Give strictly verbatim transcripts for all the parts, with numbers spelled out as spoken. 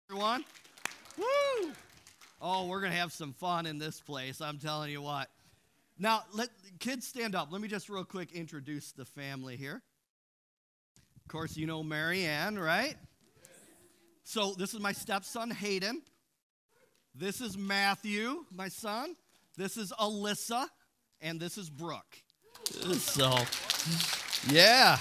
Everyone? Woo! Oh, we're going to have some fun in this place, I'm telling you what. Now, let kids stand up. Let me just real quick introduce the family here. Of course, you know Marianne, right? So this is my stepson, Hayden. This is Matthew, my son. This is Alyssa. And this is Brooke. So, yeah.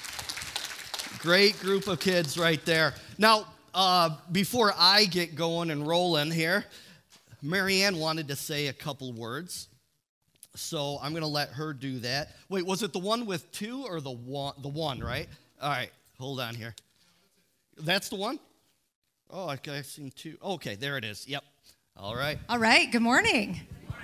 Great group of kids right there. Now, uh, before I get going and rolling here, Marianne wanted to say a couple words. So I'm going to let her do that. Wait, was it the one with two or the one? The one, right? All right, hold on here. That's the one? Oh, okay, I've seen two. Okay, there it is. Yep. All right. All right, good morning.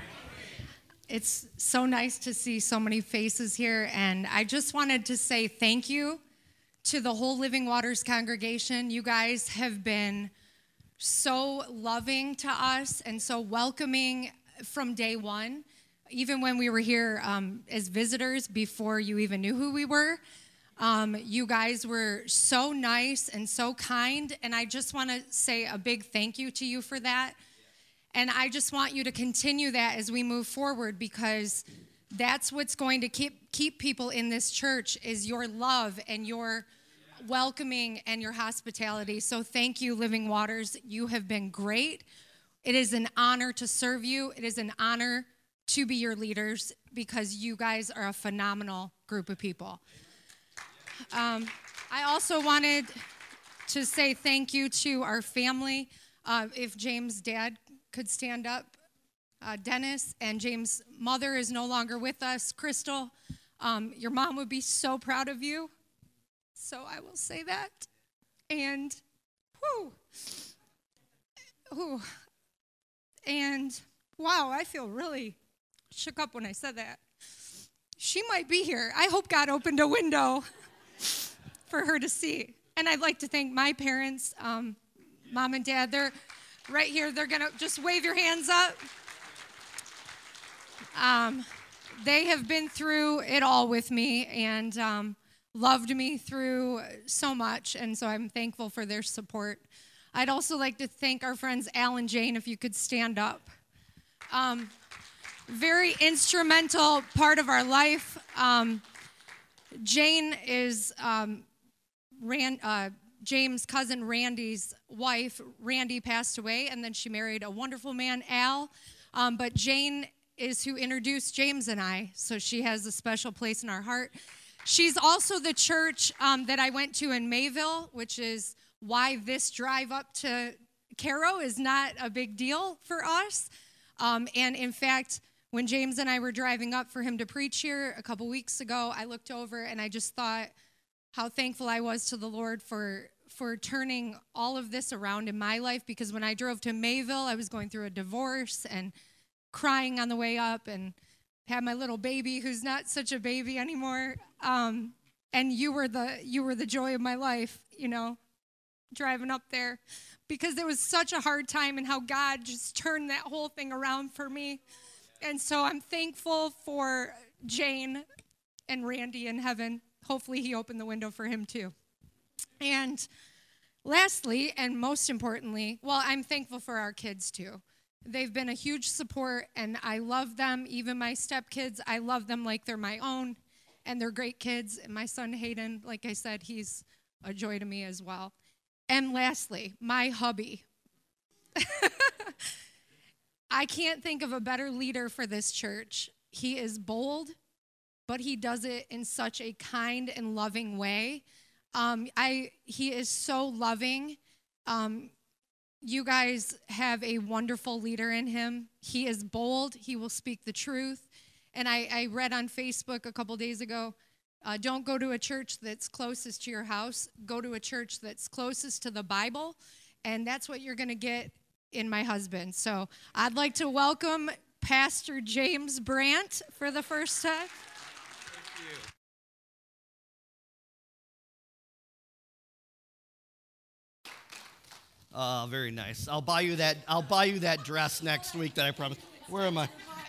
It's so nice to see so many faces here, and I just wanted to say thank you to the whole Living Waters congregation. You guys have been so loving to us and so welcoming from day one, even when we were here um, as visitors before you even knew who we were. Um, you guys were so nice and so kind, and I just want to say a big thank you to you for that. And I just want you to continue that as we move forward, because that's what's going to keep keep people in this church is your love and your welcoming and your hospitality. So thank you, Living Waters. You have been great. It is an honor to serve you. It is an honor to be your leaders, because you guys are a phenomenal group of people. Um, I also wanted to say thank you to our family. Uh, if James' dad could stand up. Uh, Dennis and James' mother is no longer with us. Crystal, um, your mom would be so proud of you. So I will say that. And, whew, whew, and wow, I feel really shook up when I said that. She might be here. I hope God opened a window for her to see. And I'd like to thank my parents, um, mom and dad. They're right here. They're going to just wave your hands up. Um, they have been through it all with me and um, loved me through so much, and so I'm thankful for their support. I'd also like to thank our friends Al and Jane, if you could stand up. Um, very instrumental part of our life. Um, Jane is um, ran. Uh, James' cousin Randy's wife. Randy passed away, and then she married a wonderful man, Al. Um, but Jane is who introduced James and I, so she has a special place in our heart. She's also the church um, that I went to in Mayville, which is why this drive up to Caro is not a big deal for us. Um, and in fact, when James and I were driving up for him to preach here a couple weeks ago, I looked over and I just thought how thankful I was to the Lord for for turning all of this around in my life, because when I drove to Mayville, I was going through a divorce and crying on the way up, and had my little baby who's not such a baby anymore. Um, and you were the you were the joy of my life, you know, driving up there, because it was such a hard time, and how God just turned that whole thing around for me. And so I'm thankful for Jane and Randy in heaven. Hopefully he opened the window for him too. And lastly, and most importantly, well, I'm thankful for our kids too. They've been a huge support, and I love them. Even my stepkids, I love them like they're my own, and they're great kids. And my son Hayden, like I said, he's a joy to me as well. And lastly, my hubby. I can't think of a better leader for this church. He is bold, but he does it in such a kind and loving way. Um, I he is so loving. Um, you guys have a wonderful leader in him. He is bold. He will speak the truth. And I, I read on Facebook a couple days ago, uh, don't go to a church that's closest to your house. Go to a church that's closest to the Bible. And that's what you're going to get in my husband. So I'd like to welcome Pastor James Brandt for the first time. Thank you. Uh, very nice. I'll buy you that. I'll buy you that dress next week that I promised. Where am I?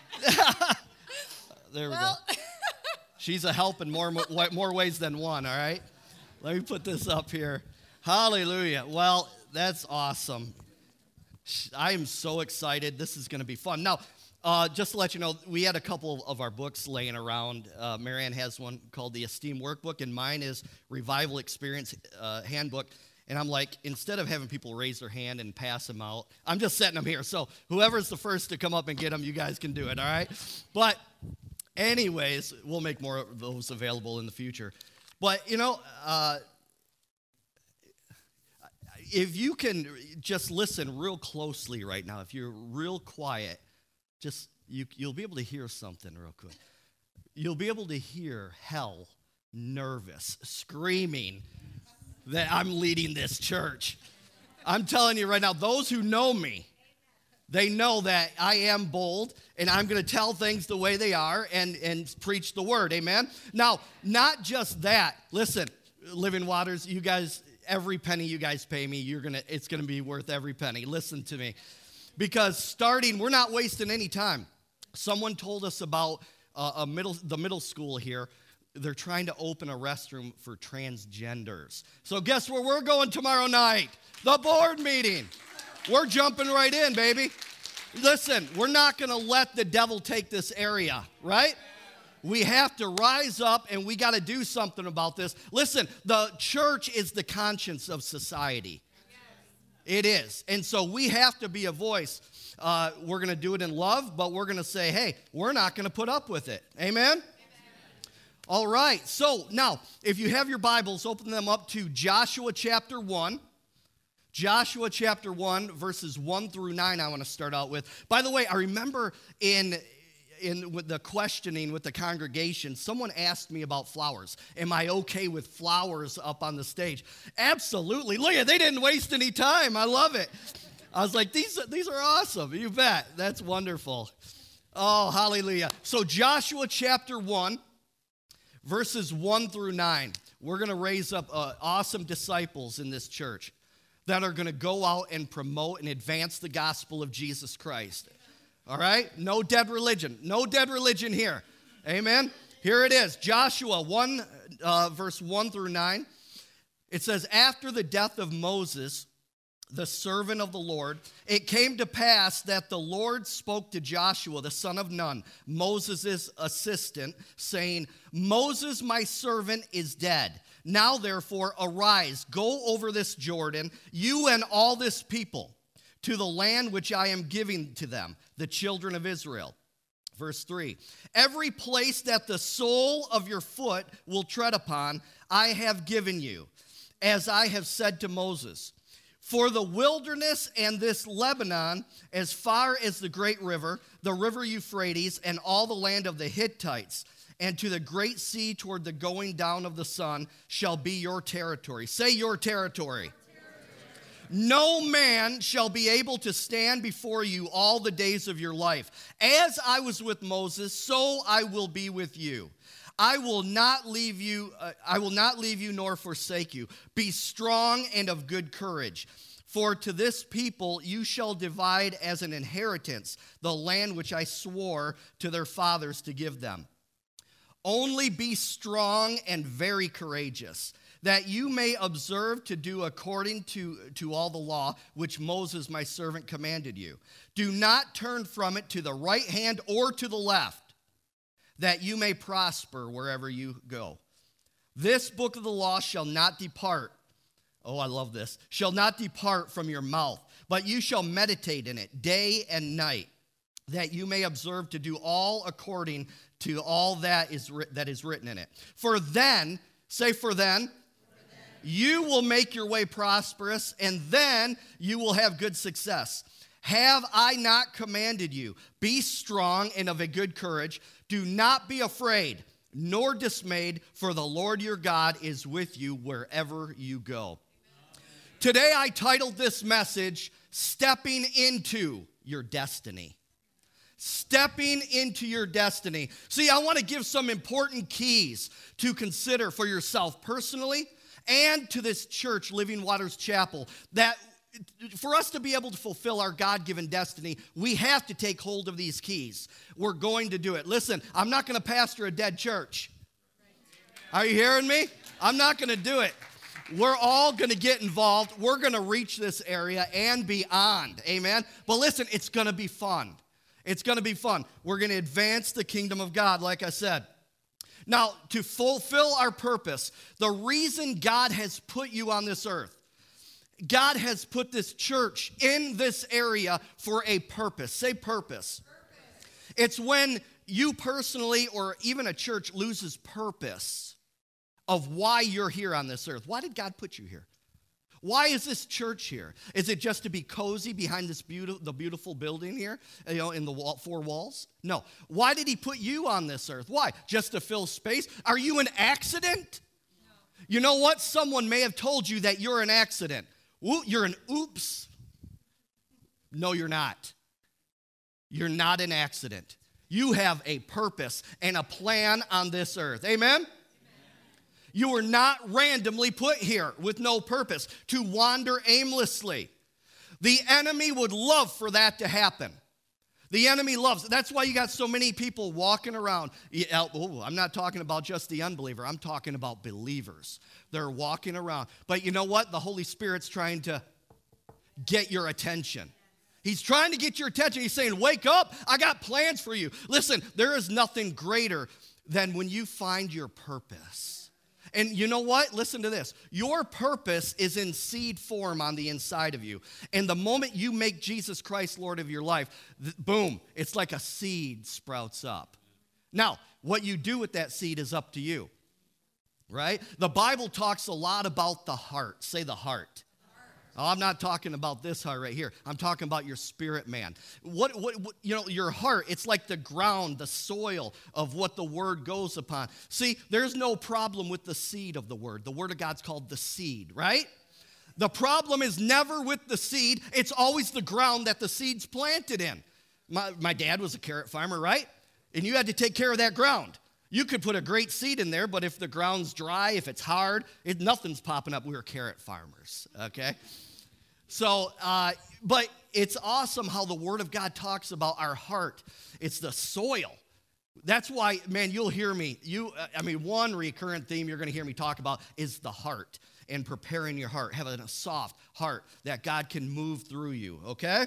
There we well. go. She's a help in more more ways than one. All right. Let me put this up here. Hallelujah. Well, That's awesome. I am so excited. This is going to be fun. Now, uh, just to let you know, we had a couple of our books laying around. Uh, Marianne has one called the Esteem Workbook, and mine is Revival Experience uh, Handbook. And I'm like, instead of having people raise their hand and pass them out, I'm just setting them here. So whoever's the first to come up and get them, you guys can do it, all right? But anyways, we'll make more of those available in the future. But, you know, uh, if you can just listen real closely right now, if you're real quiet, just you, you'll be able to hear something real quick. You'll be able to hear hell nervous, screaming that I'm leading this church. I'm telling you right now, those who know me, they know that I am bold, and I'm going to tell things the way they are and, and preach the word, amen? Now, not just that. Listen, Living Waters, you guys, every penny you guys pay me, you're gonna, it's going to be worth every penny. Listen to me. Because starting, we're not wasting any time. Someone told us about uh, a middle, the middle school here. They're trying to open a restroom for transgenders. So guess where we're going tomorrow night? The board meeting. We're jumping right in, baby. Listen, we're not going to let the devil take this area, right? We have to rise up, and we got to do something about this. Listen, the church is the conscience of society. It is. And so we have to be a voice. Uh, we're going to do it in love, but we're going to say, hey, we're not going to put up with it. Amen? All right, so now, if you have your Bibles, open them up to Joshua chapter one. Joshua chapter one, verses one through nine, I want to start out with. By the way, I remember in, in with the questioning with the congregation, someone asked me about flowers. Am I okay with flowers up on the stage? Absolutely. Look at, they didn't waste any time. I love it. I was like, these, these are awesome. You bet. That's wonderful. Oh, hallelujah. So Joshua chapter one. Verses one through nine, we're going to raise up uh, awesome disciples in this church that are going to go out and promote and advance the gospel of Jesus Christ. All right? No dead religion. No dead religion here. Amen? Here it is. Joshua one, uh, verse one through nine. It says, after the death of Moses, the servant of the Lord, it came to pass that the Lord spoke to Joshua, the son of Nun, Moses' assistant, saying, Moses, my servant, is dead. Now, therefore, arise, go over this Jordan, you and all this people, to the land which I am giving to them, the children of Israel. Verse three, every place that the sole of your foot will tread upon, I have given you, as I have said to Moses. For the wilderness and this Lebanon, as far as the great river, the river Euphrates, and all the land of the Hittites, and to the great sea toward the going down of the sun, shall be your territory. Say your territory. No man shall be able to stand before you all the days of your life. As I was with Moses, so I will be with you. I will not leave you, uh, I will not leave you nor forsake you. Be strong and of good courage. For to this people you shall divide as an inheritance the land which I swore to their fathers to give them. Only be strong and very courageous, that you may observe to do according to, to all the law which Moses my servant commanded you. Do not turn from it to the right hand or to the left, that you may prosper wherever you go. This book of the law shall not depart. Oh, I love this. Shall not depart from your mouth, but you shall meditate in it day and night, that you may observe to do all according to all that is, that is written in it. For then, say for then, you will make your way prosperous, and then you will have good success. Have I not commanded you? Be strong and of a good courage. Do not be afraid, nor dismayed, for the Lord your God is with you wherever you go. Today I titled this message, Stepping into Your Destiny. Stepping into your destiny. See, I want to give some important keys to consider for yourself personally and to this church, Living Waters Chapel, that for us to be able to fulfill our God-given destiny, we have to take hold of these keys. We're going to do it. Listen, I'm not going to pastor a dead church. Are you hearing me? I'm not going to do it. We're all going to get involved. We're going to reach this area and beyond. Amen. But listen, it's going to be fun. It's going to be fun. We're going to advance the kingdom of God, like I said. Now, to fulfill our purpose, the reason God has put you on this earth, God has put this church in this area for a purpose. Say purpose. Purpose. It's when you personally or even a church loses purpose of why you're here on this earth. Why did God put you here? Why is this church here? Is it just to be cozy behind this beautiful, the beautiful building here, you know, in the wall, four walls? No. Why did he put you on this earth? Why? Just to fill space? Are you an accident? No. You know what? Someone may have told you that you're an accident. Ooh, you're an oops. No, you're not. You're not an accident. You have a purpose and a plan on this earth. Amen? You were not randomly put here with no purpose to wander aimlessly. The enemy would love for that to happen. The enemy loves it. That's why you got so many people walking around. Oh, I'm not talking about just the unbeliever. I'm talking about believers. They're walking around. But you know what? The Holy Spirit's trying to get your attention. He's trying to get your attention. He's saying, wake up. I got plans for you. Listen, there is nothing greater than when you find your purpose. And you know what? Listen to this. Your purpose is in seed form on the inside of you. And the moment you make Jesus Christ Lord of your life, th- boom, it's like a seed sprouts up. Now, what you do with that seed is up to you, right? The Bible talks a lot about the heart. Say the heart. Oh, I'm not talking about this heart right here. I'm talking about your spirit, man. What, what, what, you know, your heart, it's like the ground, the soil of what the word goes upon. See, there's no problem with the seed of the word. The word of God's called the seed, right? The problem is never with the seed. It's always the ground that the seed's planted in. My, my dad was a carrot farmer, right? And you had to take care of that ground. You could put a great seed in there, but if the ground's dry, if it's hard, it, nothing's popping up. We were carrot farmers, okay? So, uh, but it's awesome how the Word of God talks about our heart. It's the soil. That's why, man, you'll hear me. You, I mean, one recurrent theme you're going to hear me talk about is the heart and preparing your heart, having a soft heart that God can move through you, okay?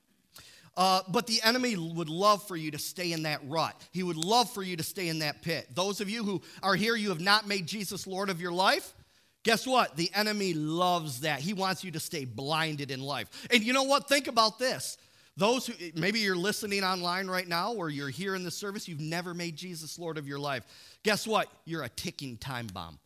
Uh, but the enemy would love for you to stay in that rut. He would love for you to stay in that pit. Those of you who are here, you have not made Jesus Lord of your life. Guess what? The enemy loves that. He wants you to stay blinded in life. And you know what? Think about this. Those who, maybe you're listening online right now or you're here in the service, you've never made Jesus Lord of your life. Guess what? You're a ticking time bomb.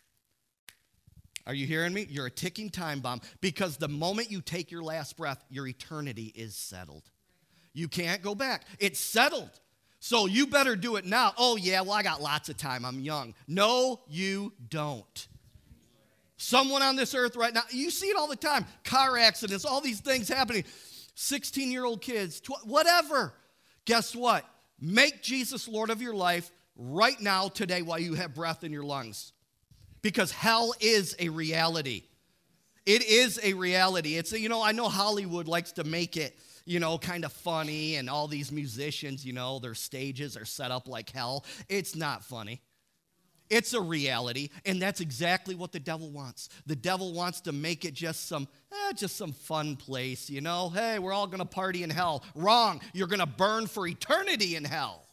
Are you hearing me? You're a ticking time bomb because the moment you take your last breath, your eternity is settled. You can't go back. It's settled. So you better do it now. Oh, yeah, well, I got lots of time. I'm young. No, you don't. Someone on this earth right now, you see it all the time. Car accidents, all these things happening. sixteen-year-old kids, tw- whatever. Guess what? Make Jesus Lord of your life right now, today, while you have breath in your lungs. Because hell is a reality. It is a reality. It's, a, you know, I know Hollywood likes to make it, you know, kind of funny, and all these musicians, you know, their stages are set up like hell. It's not funny. It's a reality, and that's exactly what the devil wants. The devil wants to make it just some, eh, just some fun place, you know? Hey, we're all going to party in hell. Wrong. You're going to burn for eternity in hell.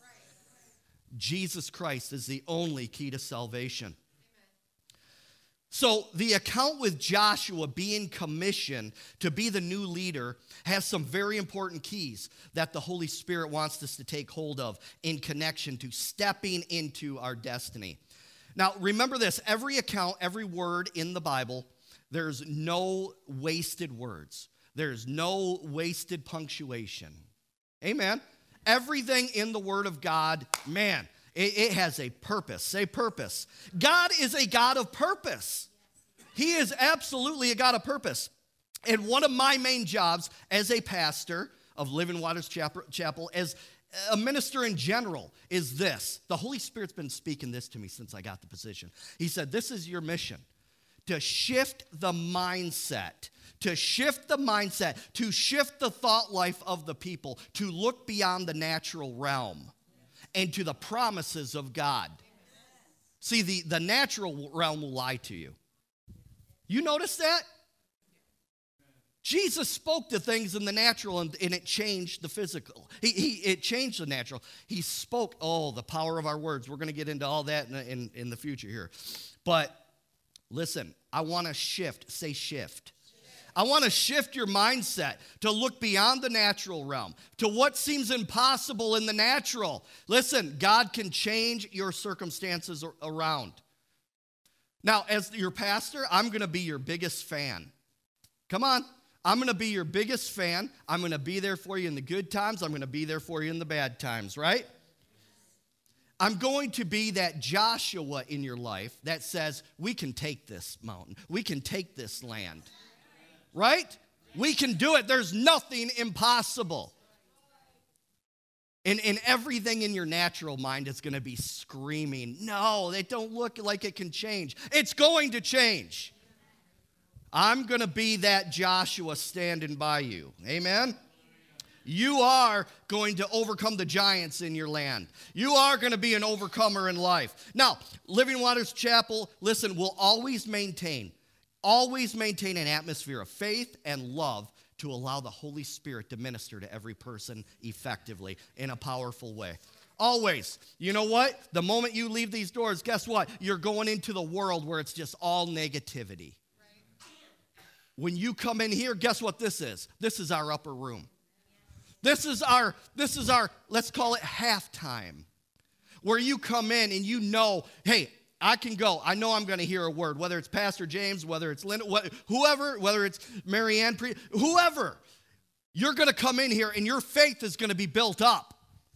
Jesus Christ is the only key to salvation. So the account with Joshua being commissioned to be the new leader has some very important keys that the Holy Spirit wants us to take hold of in connection to stepping into our destiny. Now, remember this, every account, every word in the Bible, there's no wasted words. There's no wasted punctuation. Amen. Everything in the Word of God, man, It, it has a purpose. Say purpose. God is a God of purpose. He is absolutely a God of purpose. And one of my main jobs as a pastor of Living Waters Chapel, Chapel, as a minister in general, is this. The Holy Spirit's been speaking this to me since I got the position. He said, this is your mission, to shift the mindset, to shift the mindset, to shift the thought life of the people, to look beyond the natural realm and to the promises of God. See, the, the natural realm will lie to you. You notice that? Jesus spoke to things in the natural, and, and it changed the physical. He, he, it changed the natural. He spoke, oh, the power of our words. We're going to get into all that in, in, in the future here. But listen, I want to shift. Say shift. I want to shift your mindset to look beyond the natural realm, to what seems impossible in the natural. Listen, God can change your circumstances around. Now, as your pastor, I'm going to be your biggest fan. Come on. I'm going to be your biggest fan. I'm going to be there for you in the good times. I'm going to be there for you in the bad times, right? I'm going to be that Joshua in your life that says, we can take this mountain. We can take this land, right? We can do it. There's nothing impossible. And, and everything in your natural mind is going to be screaming, no, they don't look like it can change. It's going to change. I'm going to be that Joshua standing by you. Amen? You are going to overcome the giants in your land. You are going to be an overcomer in life. Now, Living Waters Chapel, listen, will always maintain, always maintain an atmosphere of faith and love to allow the Holy Spirit to minister to every person effectively in a powerful way. Always. You know what? The moment you leave these doors, guess what? You're going into the world where it's just all negativity. When you come in here, guess what this is? This is our upper room. This is our, this is our, let's call it halftime, where you come in and you know, hey, I can go. I know I'm going to hear a word, whether it's Pastor James, whether it's Linda, whoever, whether it's Marianne, whoever. You're going to come in here and your faith is going to be built up.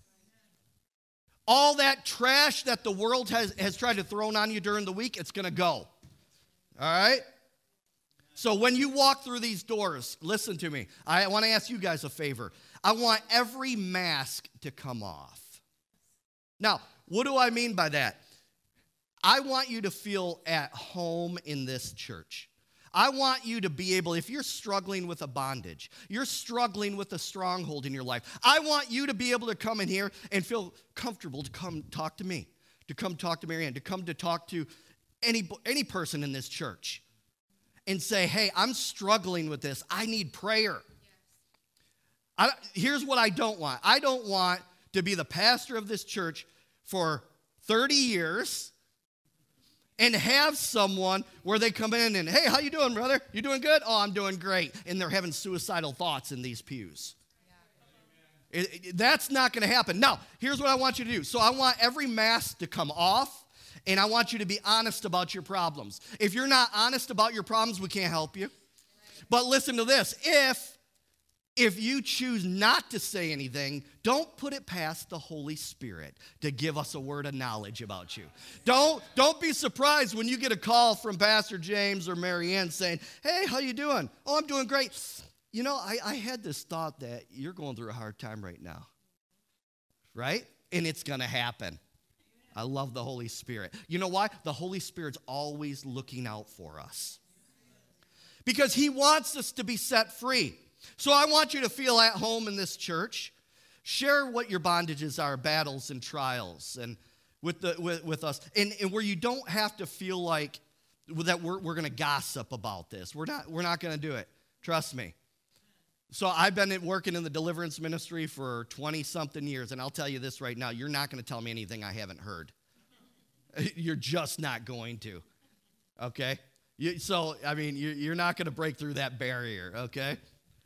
All that trash that the world has, has tried to throw on you during the week, it's going to go. All right? So when you walk through these doors, listen to me. I want to ask you guys a favor. I want every mask to come off. Now, what do I mean by that? I want you to feel at home in this church. I want you to be able, if you're struggling with a bondage, you're struggling with a stronghold in your life, I want you to be able to come in here and feel comfortable to come talk to me, to come talk to Marianne, to come to talk to any, any person in this church. And say, hey, I'm struggling with this. I need prayer. I, here's what I don't want. I don't want to be the pastor of this church for thirty years and have someone where they come in and, hey, how you doing, brother? You doing good? Oh, I'm doing great. And they're having suicidal thoughts in these pews. Yeah. It, it, that's not going to happen. Now, here's what I want you to do. So I want every mask to come off. And I want you to be honest about your problems. If you're not honest about your problems, we can't help you. But listen to this. If, if you choose not to say anything, don't put it past the Holy Spirit to give us a word of knowledge about you. Don't, don't be surprised when you get a call from Pastor James or Marianne saying, hey, how you doing? Oh, I'm doing great. You know, I, I had this thought that you're going through a hard time right now. Right? And it's going to happen. I love the Holy Spirit. You know why? The Holy Spirit's always looking out for us. Because he wants us to be set free. So I want you to feel at home in this church. Share what your bondages are, battles and trials, and with the with, with us. And, and where you don't have to feel like that we're, we're going to gossip about this. We're not, we're not going to do it. Trust me. So I've been working in the deliverance ministry for twenty-something years, and I'll tell you this right now. You're not going to tell me anything I haven't heard. You're just not going to, okay? You, so, I mean, you, you're not going to break through that barrier, okay?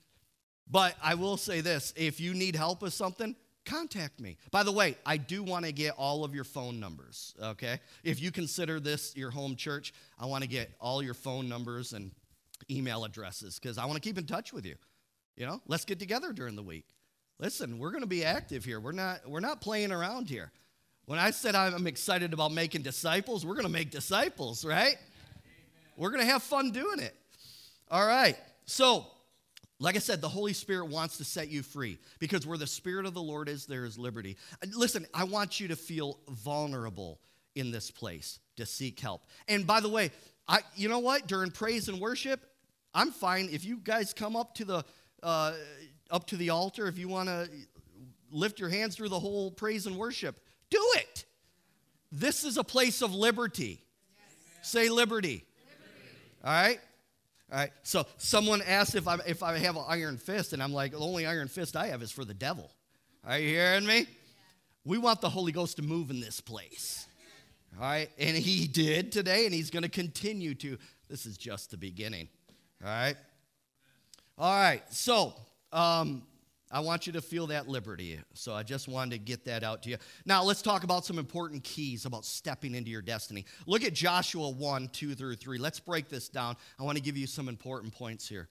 But I will say this. If you need help with something, contact me. By the way, I do want to get all of your phone numbers, okay? If you consider this your home church, I want to get all your phone numbers and email addresses because I want to keep in touch with you. You know, let's get together during the week. Listen, we're going to be active here. We're not, we're not playing around here. When I said I'm excited about making disciples, we're going to make disciples, right? Amen. We're going to have fun doing it. All right. So, like I said, the Holy Spirit wants to set you free because where the Spirit of the Lord is, there is liberty. Listen, I want you to feel vulnerable in this place to seek help. And by the way, I, you know what? During praise and worship, I'm fine if you guys come up to the Uh, up to the altar, if you want to lift your hands through the whole praise and worship, do it. This is a place of liberty. Yes. Say liberty. Liberty. All right? All right. So someone asked if I if I have an iron fist, and I'm like, the only iron fist I have is for the devil. Are you hearing me? Yeah. We want the Holy Ghost to move in this place. All right. And he did today, and he's going to continue to. This is just the beginning. All right. All right. So um, I want you to feel that liberty. So I just wanted to get that out to you. Now let's talk about some important keys about stepping into your destiny. Look at Joshua one, two through three. Let's break this down. I want to give you some important points here.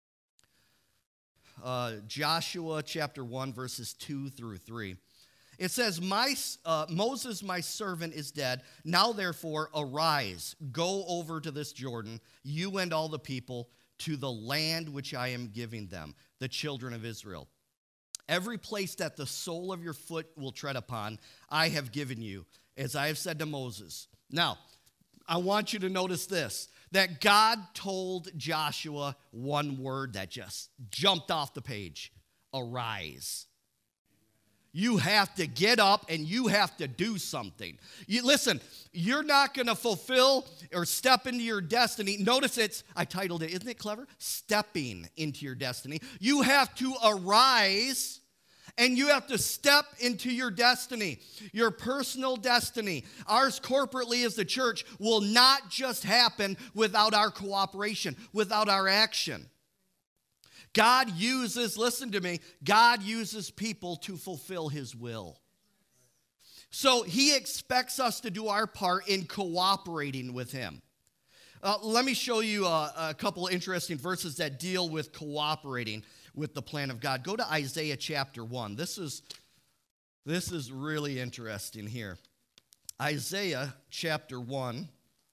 Uh, Joshua chapter one, verses two through three. It says, my, uh, Moses, my servant, is dead. Now, therefore, arise, go over to this Jordan, you and all the people, to the land which I am giving them, the children of Israel. Every place that the sole of your foot will tread upon, I have given you, as I have said to Moses. Now, I want you to notice this, that God told Joshua one word that just jumped off the page, arise. You have to get up and you have to do something. You, listen, you're not going to fulfill or step into your destiny. Notice it's, I titled it, isn't it clever? Stepping into your destiny. You have to arise and you have to step into your destiny, your personal destiny. Ours corporately as the church will not just happen without our cooperation, without our action. God uses, listen to me, God uses people to fulfill his will. So he expects us to do our part in cooperating with him. Uh, let me show you a, a couple interesting verses that deal with cooperating with the plan of God. Go to Isaiah chapter one. This is, this is really interesting here. Isaiah chapter one.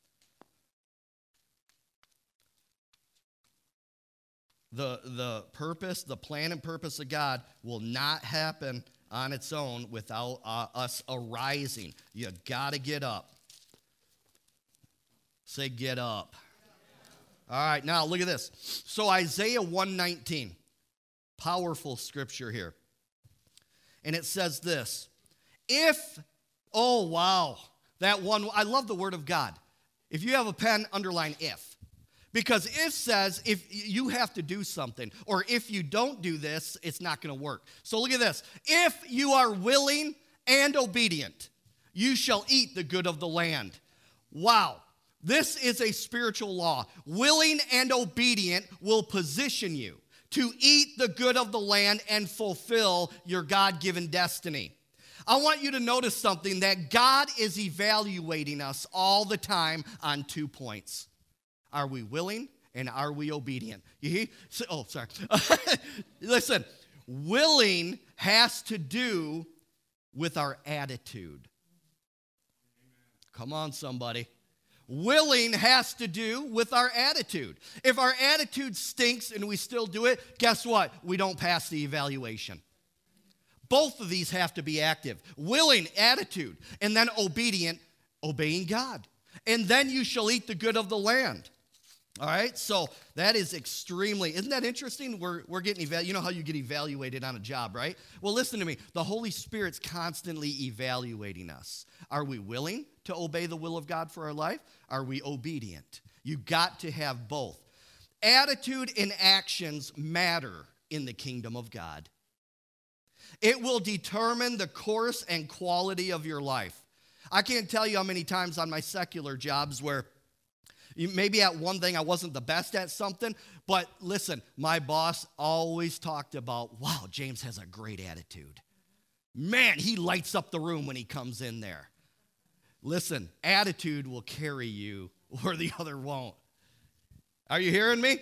The, the purpose, the plan and purpose of God will not happen on its own without uh, us arising. You got to get up. Say, get up. All right, now look at this. So Isaiah one nineteen, powerful scripture here. And it says this, if, oh, wow, that one, I love the word of God. If you have a pen, underline if. Because if says if you have to do something, or if you don't do this, it's not going to work. So look at this. If you are willing and obedient, you shall eat the good of the land. Wow. This is a spiritual law. Willing and obedient will position you to eat the good of the land and fulfill your God-given destiny. I want you to notice something, that God is evaluating us all the time on two points. Are we willing and are we obedient? You hear? Oh, sorry. Listen, willing has to do with our attitude. Come on, somebody. Willing has to do with our attitude. If our attitude stinks and we still do it, guess what? We don't pass the evaluation. Both of these have to be active. Willing, attitude, and then obedient, obeying God. And then you shall eat the good of the land. All right, so that is extremely, isn't that interesting? We're, we're getting, evaluated. You know how you get evaluated on a job, right? Well, listen to me. The Holy Spirit's constantly evaluating us. Are we willing to obey the will of God for our life? Are we obedient? You got to have both. Attitude and actions matter in the kingdom of God. It will determine the course and quality of your life. I can't tell you how many times on my secular jobs where maybe at one thing I wasn't the best at something, but listen, my boss always talked about, wow, James has a great attitude. Man, he lights up the room when he comes in there. Listen, attitude will carry you or the other won't. Are you hearing me?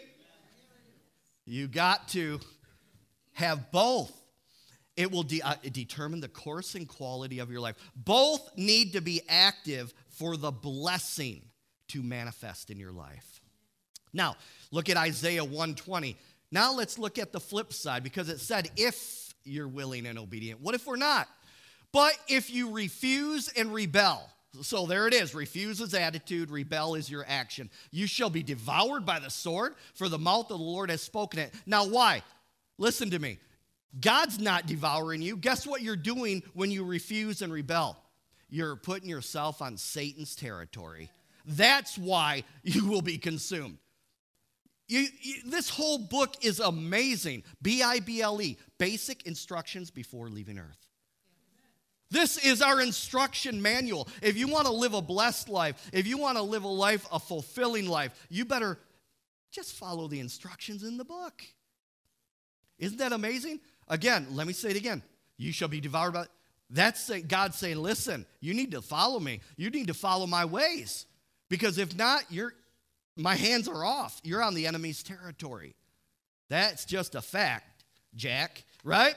You got to have both. It will de- uh, determine the course and quality of your life. Both need to be active for the blessing to manifest in your life. Now, look at Isaiah one twenty. Now let's look at the flip side, because it said, if you're willing and obedient. What if we're not? But if you refuse and rebel, so there it is. Refuse is attitude, rebel is your action. You shall be devoured by the sword, for the mouth of the Lord has spoken it. Now why? Listen to me. God's not devouring you. Guess what you're doing when you refuse and rebel? You're putting yourself on Satan's territory. That's why you will be consumed. You, you, this whole book is amazing. B I B L E, basic instructions before leaving earth. This is our instruction manual. If you want to live a blessed life, if you want to live a life, a fulfilling life, you better just follow the instructions in the book. Isn't that amazing? Again, let me say it again. You shall be devoured by... That's God saying, listen, you need to follow me. You need to follow my ways. Because if not, you're, my hands are off. You're on the enemy's territory. That's just a fact, Jack, right?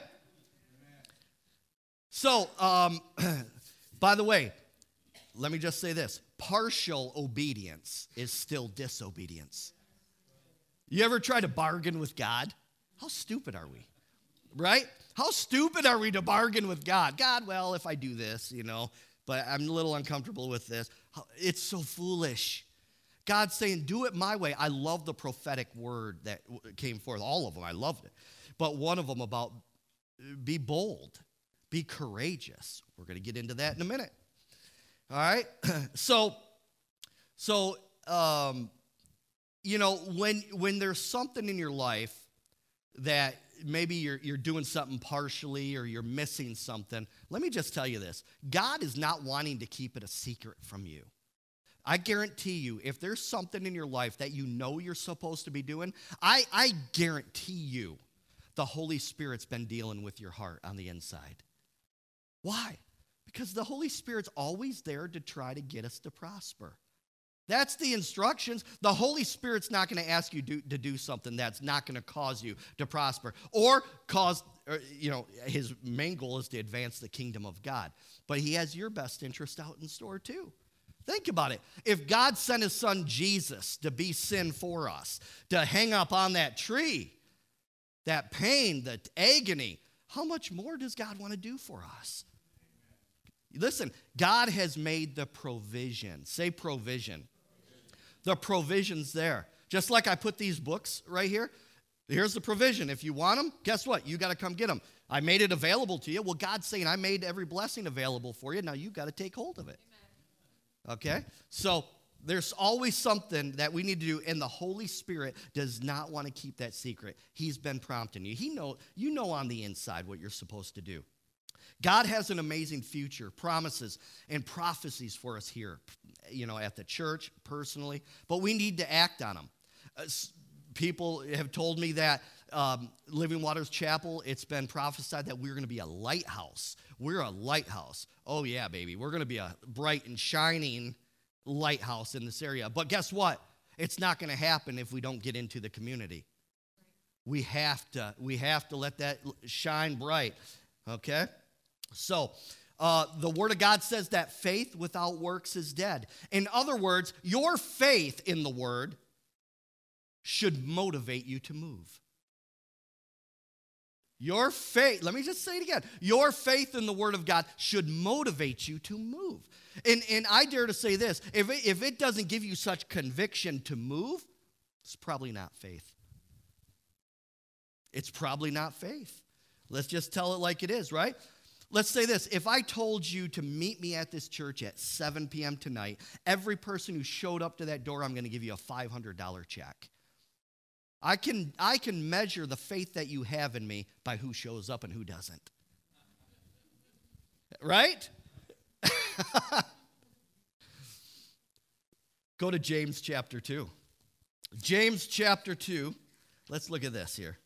So, um, by the way, let me just say this. Partial obedience is still disobedience. You ever try to bargain with God? How stupid are we? Right? How stupid are we to bargain with God? God, well, if I do this, you know, but I'm a little uncomfortable with this. It's so foolish. God's saying, do it my way. I love the prophetic word that came forth. All of them, I loved it. But one of them about be bold. Be courageous. We're going to get into that in a minute. All right? so, so um, you know, when when there's something in your life that maybe you're you're doing something partially or you're missing something, let me just tell you this. God is not wanting to keep it a secret from you. I guarantee you, if there's something in your life that you know you're supposed to be doing, I, I guarantee you the Holy Spirit's been dealing with your heart on the inside. Why? Because the Holy Spirit's always there to try to get us to prosper. That's the instructions. The Holy Spirit's not going to ask you do, to do something that's not going to cause you to prosper or cause, or, you know, his main goal is to advance the kingdom of God. But he has your best interest out in store too. Think about it. If God sent his son Jesus to be sin for us, to hang up on that tree, that pain, that agony, how much more does God want to do for us? Listen, God has made the provision. Say provision. The provision's there. Just like I put these books right here. Here's the provision. If you want them, guess what? You got to come get them. I made it available to you. Well, God's saying I made every blessing available for you. Now you got to take hold of it. Amen. Okay? So there's always something that we need to do, and the Holy Spirit does not want to keep that secret. He's been prompting you. He know, you know on the inside what you're supposed to do. God has an amazing future, promises and prophecies for us here, you know, at the church, personally, but we need to act on them. Uh, people have told me that um, Living Waters Chapel, it's been prophesied that we're going to be a lighthouse. We're a lighthouse. Oh, yeah, baby. We're going to be a bright and shining lighthouse in this area. But guess what? It's not going to happen if we don't get into the community. We have to, we have to let that shine bright, okay? So, uh, the Word of God says that faith without works is dead. In other words, your faith in the Word should motivate you to move. Your faith, let me just say it again. Your faith in the Word of God should motivate you to move. And, and I dare to say this, if it, if it doesn't give you such conviction to move, it's probably not faith. It's probably not faith. Let's just tell it like it is, right? Let's say this. If I told you to meet me at this church at seven p.m. tonight, every person who showed up to that door, I'm going to give you a five hundred dollars check. I can, I can measure the faith that you have in me by who shows up and who doesn't. Right? Go to James chapter two. James chapter two. Let's look at this here.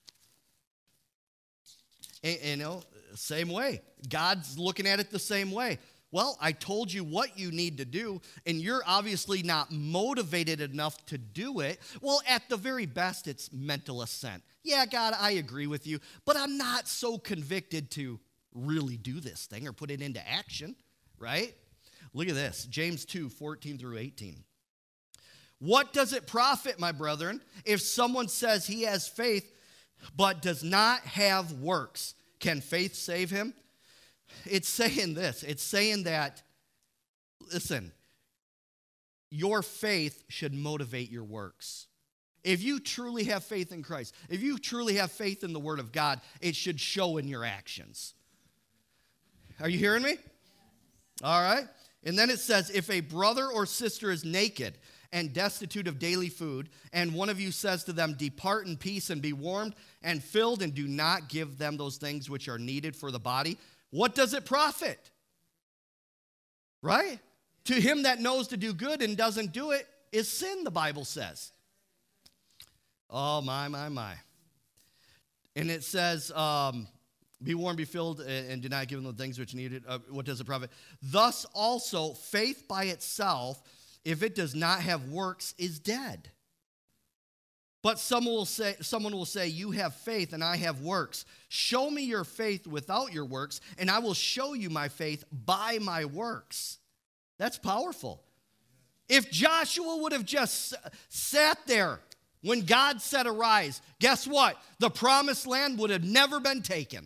And, you know, same way. God's looking at it the same way. Well, I told you what you need to do, and you're obviously not motivated enough to do it. Well, at the very best, it's mental assent. Yeah, God, I agree with you, but I'm not so convicted to really do this thing or put it into action, right? Look at this, James two, fourteen through eighteen. What does it profit, my brethren, if someone says he has faith but does not have works? Can faith save him? It's saying this. It's saying that, listen, your faith should motivate your works. If you truly have faith in Christ, if you truly have faith in the Word of God, it should show in your actions. Are you hearing me? All right. And then it says, if a brother or sister is naked and destitute of daily food, and one of you says to them, depart in peace and be warmed and filled, and do not give them those things which are needed for the body, what does it profit? Right? To him that knows to do good and doesn't do it is sin, the Bible says. Oh, my, my, my. And it says, um, be warm, be filled, and do not give them the things which needed. Uh, what does it profit? Thus also, faith by itself, if it does not have works, is dead. But someone will say, someone will say, you have faith and I have works. Show me your faith without your works, and I will show you my faith by my works. That's powerful. If Joshua would have just sat there when God said arise, guess what? The promised land would have never been taken.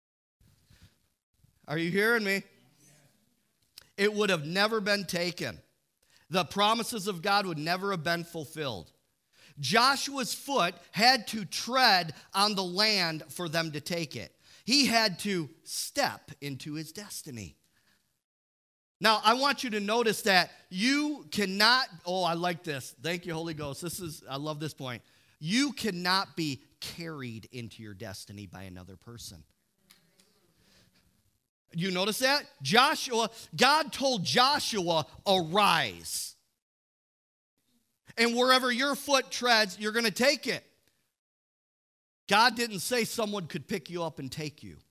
Are you hearing me? It would have never been taken. The promises of God would never have been fulfilled. Joshua's foot had to tread on the land for them to take it. He had to step into his destiny. Now, I want you to notice that you cannot, oh, I like this. Thank you, Holy Ghost. This is, I love this point. You cannot be carried into your destiny by another person. You notice that? Joshua, God told Joshua, arise. And wherever your foot treads, you're going to take it. God didn't say someone could pick you up and take you.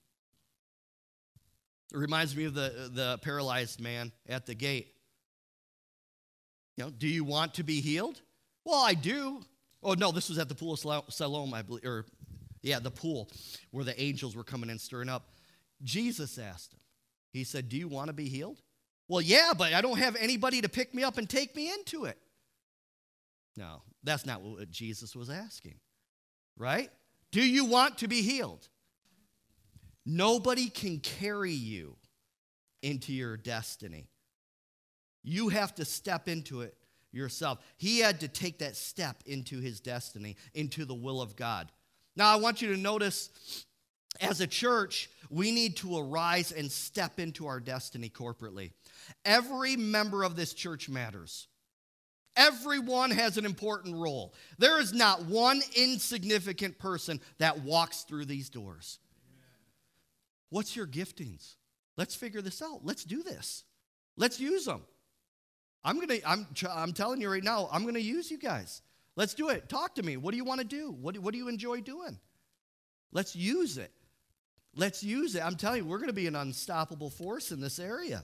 It reminds me of the, the paralyzed man at the gate. You know, do you want to be healed? Well, I do. Oh, no, this was at the pool of Siloam, I believe. Or, yeah, the pool where the angels were coming and stirring up. Jesus asked him. He said, do you want to be healed? Well, yeah, but I don't have anybody to pick me up and take me into it. No, that's not what Jesus was asking, right? Do you want to be healed? Nobody can carry you into your destiny. You have to step into it yourself. He had to take that step into his destiny, into the will of God. Now, I want you to notice, as a church, we need to arise and step into our destiny corporately. Every member of this church matters. Everyone has an important role. There is not one insignificant person that walks through these doors. Amen. What's your giftings? Let's figure this out. Let's do this. Let's use them. I'm gonna. I'm. I'm telling you right now. I'm gonna use you guys. Let's do it. Talk to me. What do you want to do? What do, What do you enjoy doing? Let's use it. Let's use it. I'm telling you, we're gonna be an unstoppable force in this area.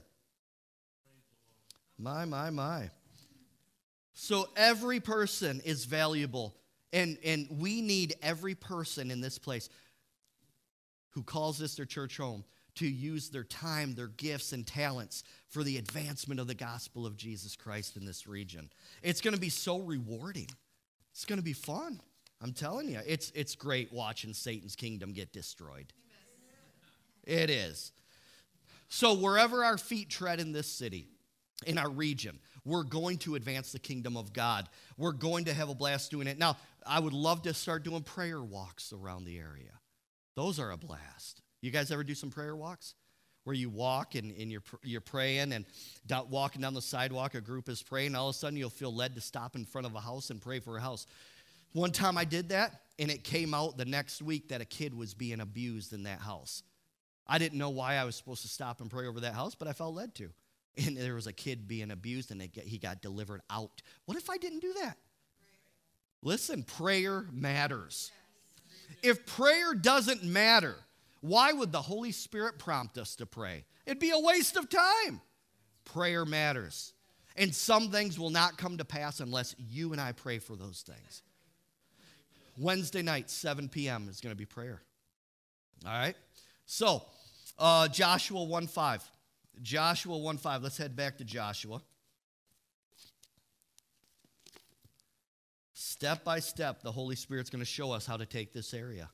My, my, my. So every person is valuable, and, and we need every person in this place who calls this their church home to use their time, their gifts, and talents for the advancement of the gospel of Jesus Christ in this region. It's going to be so rewarding. It's going to be fun. I'm telling you, it's, it's great watching Satan's kingdom get destroyed. Amen. It is. So wherever our feet tread in this city, in our region, we're going to advance the kingdom of God. We're going to have a blast doing it. Now, I would love to start doing prayer walks around the area. Those are a blast. You guys ever do some prayer walks? Where you walk and, and you're, you're praying, and down, walking down the sidewalk, a group is praying, and all of a sudden you'll feel led to stop in front of a house and pray for a house. One time I did that, and it came out the next week that a kid was being abused in that house. I didn't know why I was supposed to stop and pray over that house, but I felt led to. And there was a kid being abused, and he got delivered out. What if I didn't do that? Listen, prayer matters. If prayer doesn't matter, why would the Holy Spirit prompt us to pray? It'd be a waste of time. Prayer matters. And some things will not come to pass unless you and I pray for those things. Wednesday night, seven p.m. is going to be prayer. All right? So, uh, Joshua one five. Joshua one five. Let's head back to Joshua. Step by step, the Holy Spirit's going to show us how to take this area.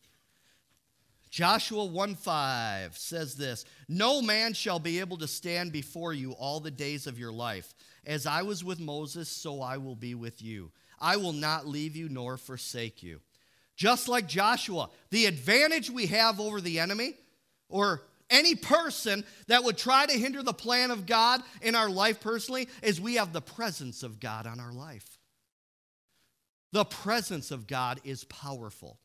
Joshua one five says this, no man shall be able to stand before you all the days of your life. As I was with Moses, so I will be with you. I will not leave you nor forsake you. Just like Joshua, the advantage we have over the enemy, or any person that would try to hinder the plan of God in our life personally is we have the presence of God on our life. The presence of God is powerful.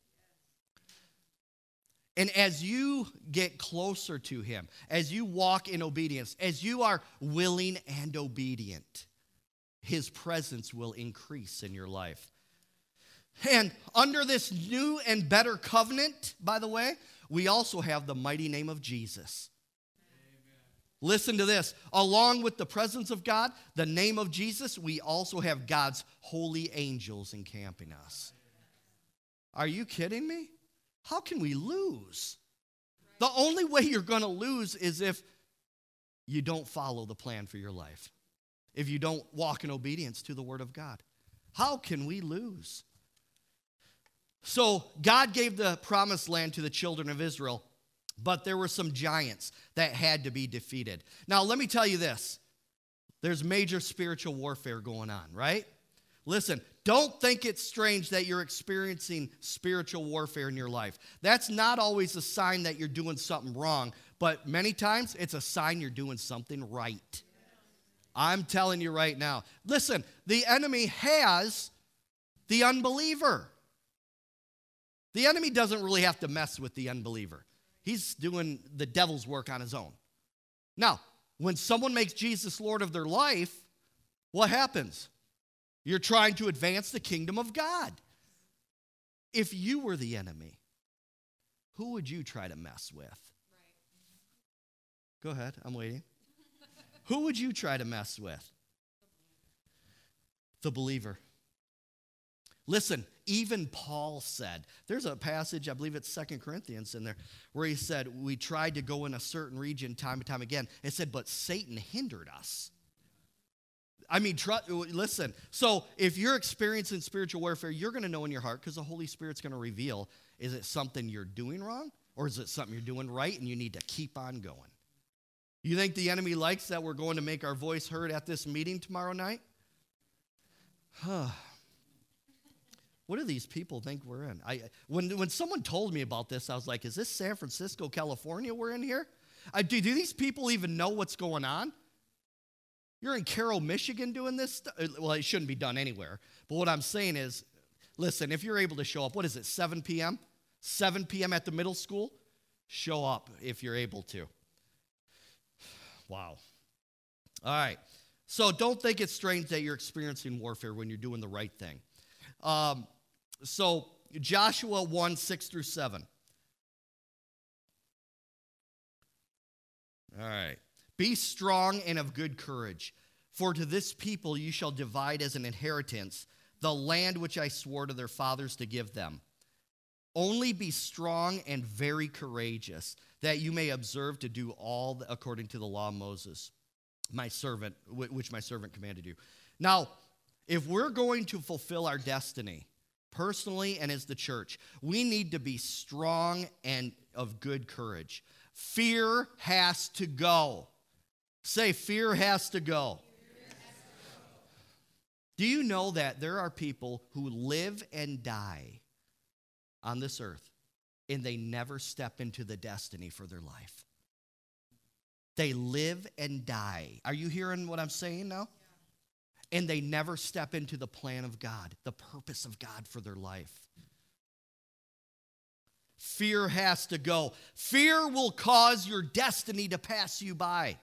And as you get closer to him, as you walk in obedience, as you are willing and obedient, his presence will increase in your life. And under this new and better covenant, by the way, we also have the mighty name of Jesus. Amen. Listen to this. Along with the presence of God, the name of Jesus, we also have God's holy angels encamping us. Are you kidding me? How can we lose? The only way you're going to lose is if you don't follow the plan for your life. If you don't walk in obedience to the word of God. How can we lose? So God gave the promised land to the children of Israel, but there were some giants that had to be defeated. Now, let me tell you this. There's major spiritual warfare going on, right? Listen, don't think it's strange that you're experiencing spiritual warfare in your life. That's not always a sign that you're doing something wrong, but many times it's a sign you're doing something right. I'm telling you right now. Listen, the enemy has the unbeliever. The enemy doesn't really have to mess with the unbeliever. He's doing the devil's work on his own. Now, when someone makes Jesus Lord of their life, what happens? You're trying to advance the kingdom of God. If you were the enemy, who would you try to mess with? Go ahead, I'm waiting. Who would you try to mess with? The believer. Listen, even Paul said, there's a passage, I believe it's Second Corinthians in there, where he said, we tried to go in a certain region time and time again. It said, but Satan hindered us. I mean, try, listen, so if you're experiencing spiritual warfare, you're going to know in your heart, because the Holy Spirit's going to reveal, is it something you're doing wrong, or is it something you're doing right, and you need to keep on going? You think the enemy likes that we're going to make our voice heard at this meeting tomorrow night? Huh. What do these people think we're in? I, when, when someone told me about this, I was like, is this San Francisco, California we're in here? I, do, do these people even know what's going on? You're in Carroll, Michigan doing this stuff? Well, it shouldn't be done anywhere. But what I'm saying is, listen, if you're able to show up, what is it, seven p.m.? seven p.m. at the middle school? Show up if you're able to. Wow. All right. So don't think it's strange that you're experiencing warfare when you're doing the right thing. Um, so Joshua one, six through seven. All right. Be strong and of good courage, for to this people you shall divide as an inheritance the land which I swore to their fathers to give them. Only be strong and very courageous, that you may observe to do all according to the law of Moses, my servant, which my servant commanded you. Now, if we're going to fulfill our destiny, personally and as the church, we need to be strong and of good courage. Fear has to go. Say, fear has to go. Fear has to go. Do you know that there are people who live and die on this earth, and they never step into the destiny for their life? They live and die. Are you hearing what I'm saying now? Yeah. And they never step into the plan of God, the purpose of God for their life. Fear has to go. Fear will cause your destiny to pass you by.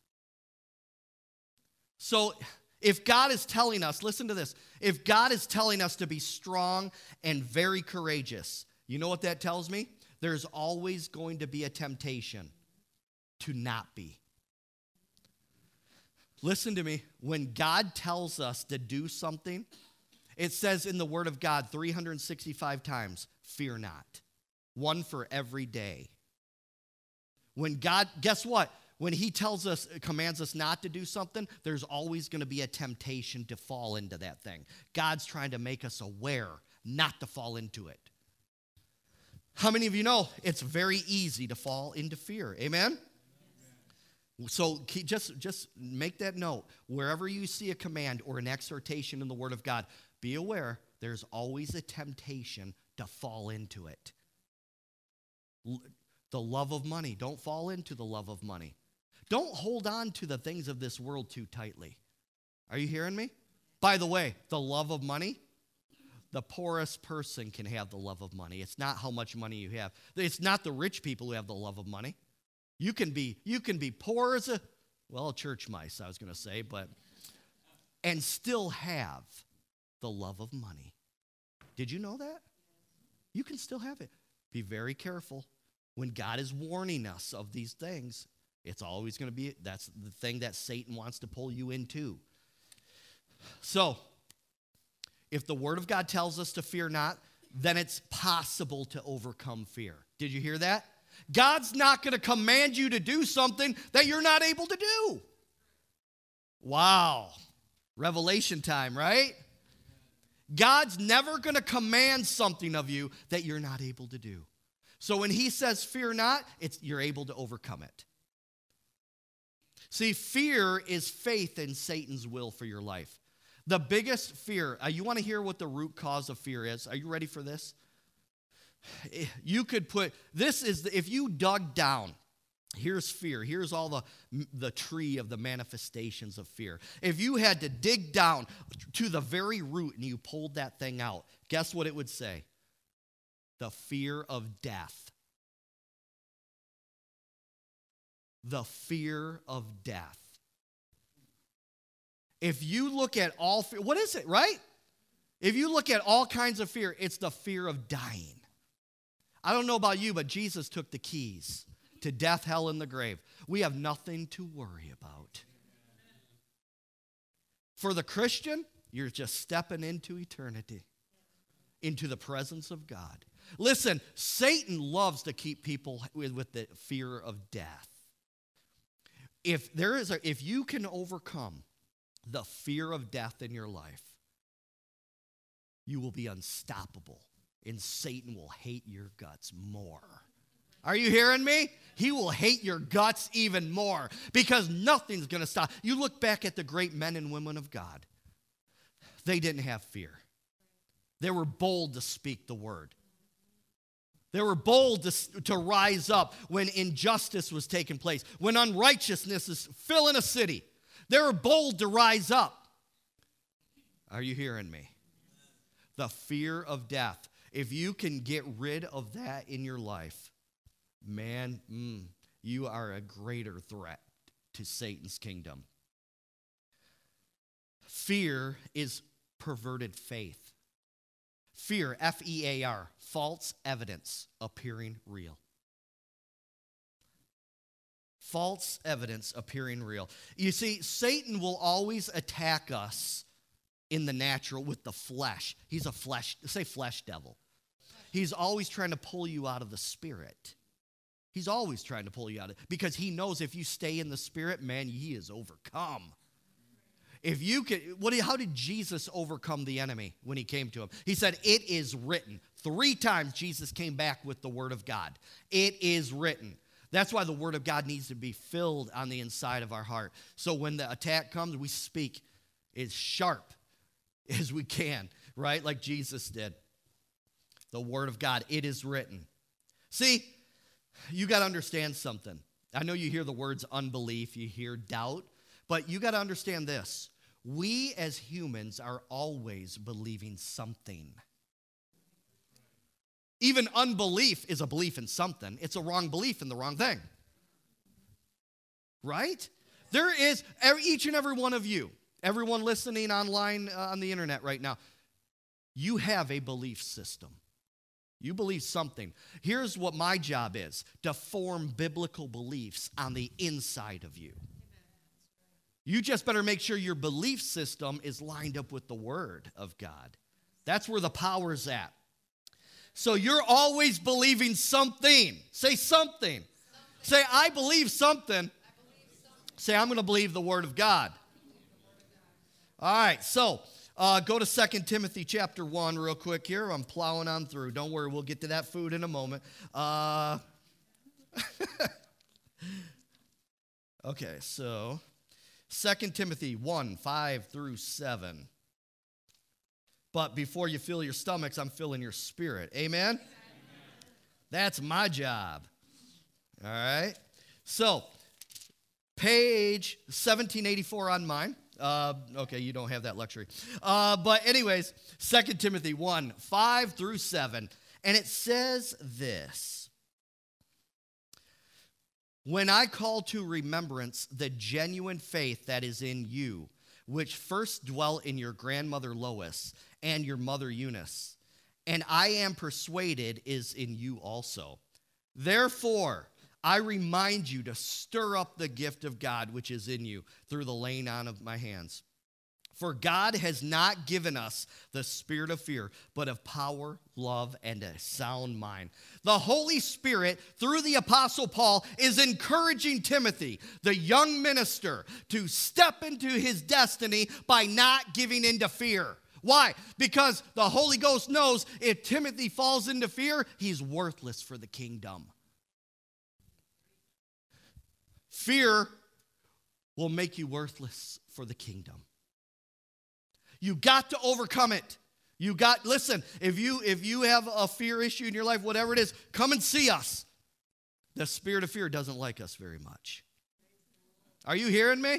So if God is telling us, listen to this, if God is telling us to be strong and very courageous, you know what that tells me? There's always going to be a temptation to not be. Listen to me. When God tells us to do something, it says in the Word of God three hundred sixty-five times, fear not. One for every day. When God, guess what? When he tells us, commands us not to do something, there's always going to be a temptation to fall into that thing. God's trying to make us aware not to fall into it. How many of you know it's very easy to fall into fear? Amen? Amen. So keep, just, just make that note. Wherever you see a command or an exhortation in the Word of God, be aware there's always a temptation to fall into it. The love of money. Don't fall into the love of money. Don't hold on to the things of this world too tightly. Are you hearing me? By the way, the love of money, the poorest person can have the love of money. It's not how much money you have. It's not the rich people who have the love of money. You can be, you can be poor as a, well, church mice, I was going to say, but, and still have the love of money. Did you know that? You can still have it. Be very careful. When God is warning us of these things, it's always going to be, that's the thing that Satan wants to pull you into. So, if the Word of God tells us to fear not, then it's possible to overcome fear. Did you hear that? God's not going to command you to do something that you're not able to do. Wow. Revelation time, right? God's never going to command something of you that you're not able to do. So when he says fear not, it's you're able to overcome it. See, fear is faith in Satan's will for your life. The biggest fear, uh, you want to hear what the root cause of fear is? Are you ready for this? You could put, this is, the, if you dug down, here's fear. Here's all the, the tree of the manifestations of fear. If you had to dig down to the very root and you pulled that thing out, guess what it would say? The fear of death. The fear of death. If you look at all fear, what is it, right? If you look at all kinds of fear, it's the fear of dying. I don't know about you, but Jesus took the keys to death, hell, and the grave. We have nothing to worry about. For the Christian, you're just stepping into eternity, into the presence of God. Listen, Satan loves to keep people with, with the fear of death. If there is a, if you can overcome the fear of death in your life, you will be unstoppable, and Satan will hate your guts more. Are you hearing me? He will hate your guts even more because nothing's going to stop. You look back at the great men and women of God. They didn't have fear. They were bold to speak the word. They were bold to, to rise up when injustice was taking place, when unrighteousness is filling a city. They were bold to rise up. Are you hearing me? The fear of death. If you can get rid of that in your life, man, mm, you are a greater threat to Satan's kingdom. Fear is perverted faith. Fear, F E A R, false evidence appearing real. False evidence appearing real. You see, Satan will always attack us in the natural with the flesh. He's a flesh, say flesh devil. He's always trying to pull you out of the spirit. He's always trying to pull you out of it because he knows if you stay in the spirit, man, he is overcome. If you could, what? How did Jesus overcome the enemy when he came to him? He said, "It is written." Three times Jesus came back with the word of God. It is written. That's why the word of God needs to be filled on the inside of our heart. So when the attack comes, we speak as sharp as we can, right? Like Jesus did. The word of God, it is written. See, you got to understand something. I know you hear the words unbelief, you hear doubt, but you got to understand this. We as humans are always believing something. Even unbelief is a belief in something. It's a wrong belief in the wrong thing. Right? There is, each and every one of you, everyone listening online uh, on the internet right now, you have a belief system. You believe something. Here's what my job is, to form biblical beliefs on the inside of you. You just better make sure your belief system is lined up with the Word of God. That's where the power's at. So you're always believing something. Say something. something. Say, I believe something. I believe something. Say, I'm going to believe the Word of God. All right, so uh, go to Second Timothy chapter one real quick here. I'm plowing on through. Don't worry, we'll get to that food in a moment. Uh, okay, so Second Timothy one, five through seven. But before you fill your stomachs, I'm filling your spirit. Amen? Amen. That's my job. All right. So, page seventeen eighty-four on mine. Uh, okay, you don't have that luxury. Uh, but anyways, Second Timothy one, five through seven. And it says this. When I call to remembrance the genuine faith that is in you, which first dwelt in your grandmother Lois and your mother Eunice, and I am persuaded is in you also. Therefore, I remind you to stir up the gift of God which is in you through the laying on of my hands. For God has not given us the spirit of fear, but of power, love, and a sound mind. The Holy Spirit, through the Apostle Paul, is encouraging Timothy, the young minister, to step into his destiny by not giving in to fear. Why? Because the Holy Ghost knows if Timothy falls into fear, he's worthless for the kingdom. Fear will make you worthless for the kingdom. You got to overcome it. You got, listen, if you if you have a fear issue in your life, whatever it is, come and see us. The spirit of fear doesn't like us very much. Are you hearing me? Amen.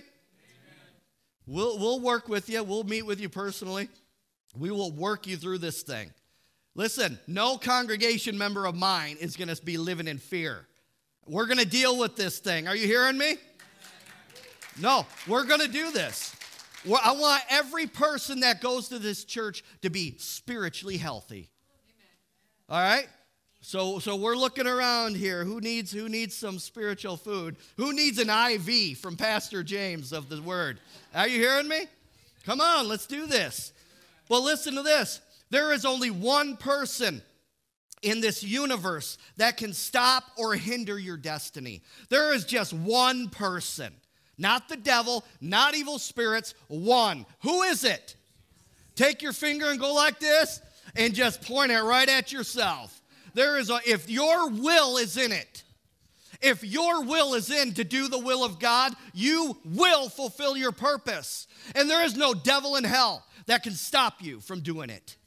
We'll we'll work with you. We'll meet with you personally. We will work you through this thing. Listen, no congregation member of mine is going to be living in fear. We're going to deal with this thing. Are you hearing me? No, we're going to do this. I want every person that goes to this church to be spiritually healthy. All right? So, so we're looking around here. Who needs, who needs some spiritual food? Who needs an I V from Pastor James of the Word? Are you hearing me? Come on, let's do this. Well, listen to this. There is only one person in this universe that can stop or hinder your destiny. There is just one person. Not the devil, not evil spirits, one. Who is it? Take your finger and go like this and just point it right at yourself. There is a, if your will is in it, if your will is in to do the will of God, you will fulfill your purpose. And there is no devil in hell that can stop you from doing it.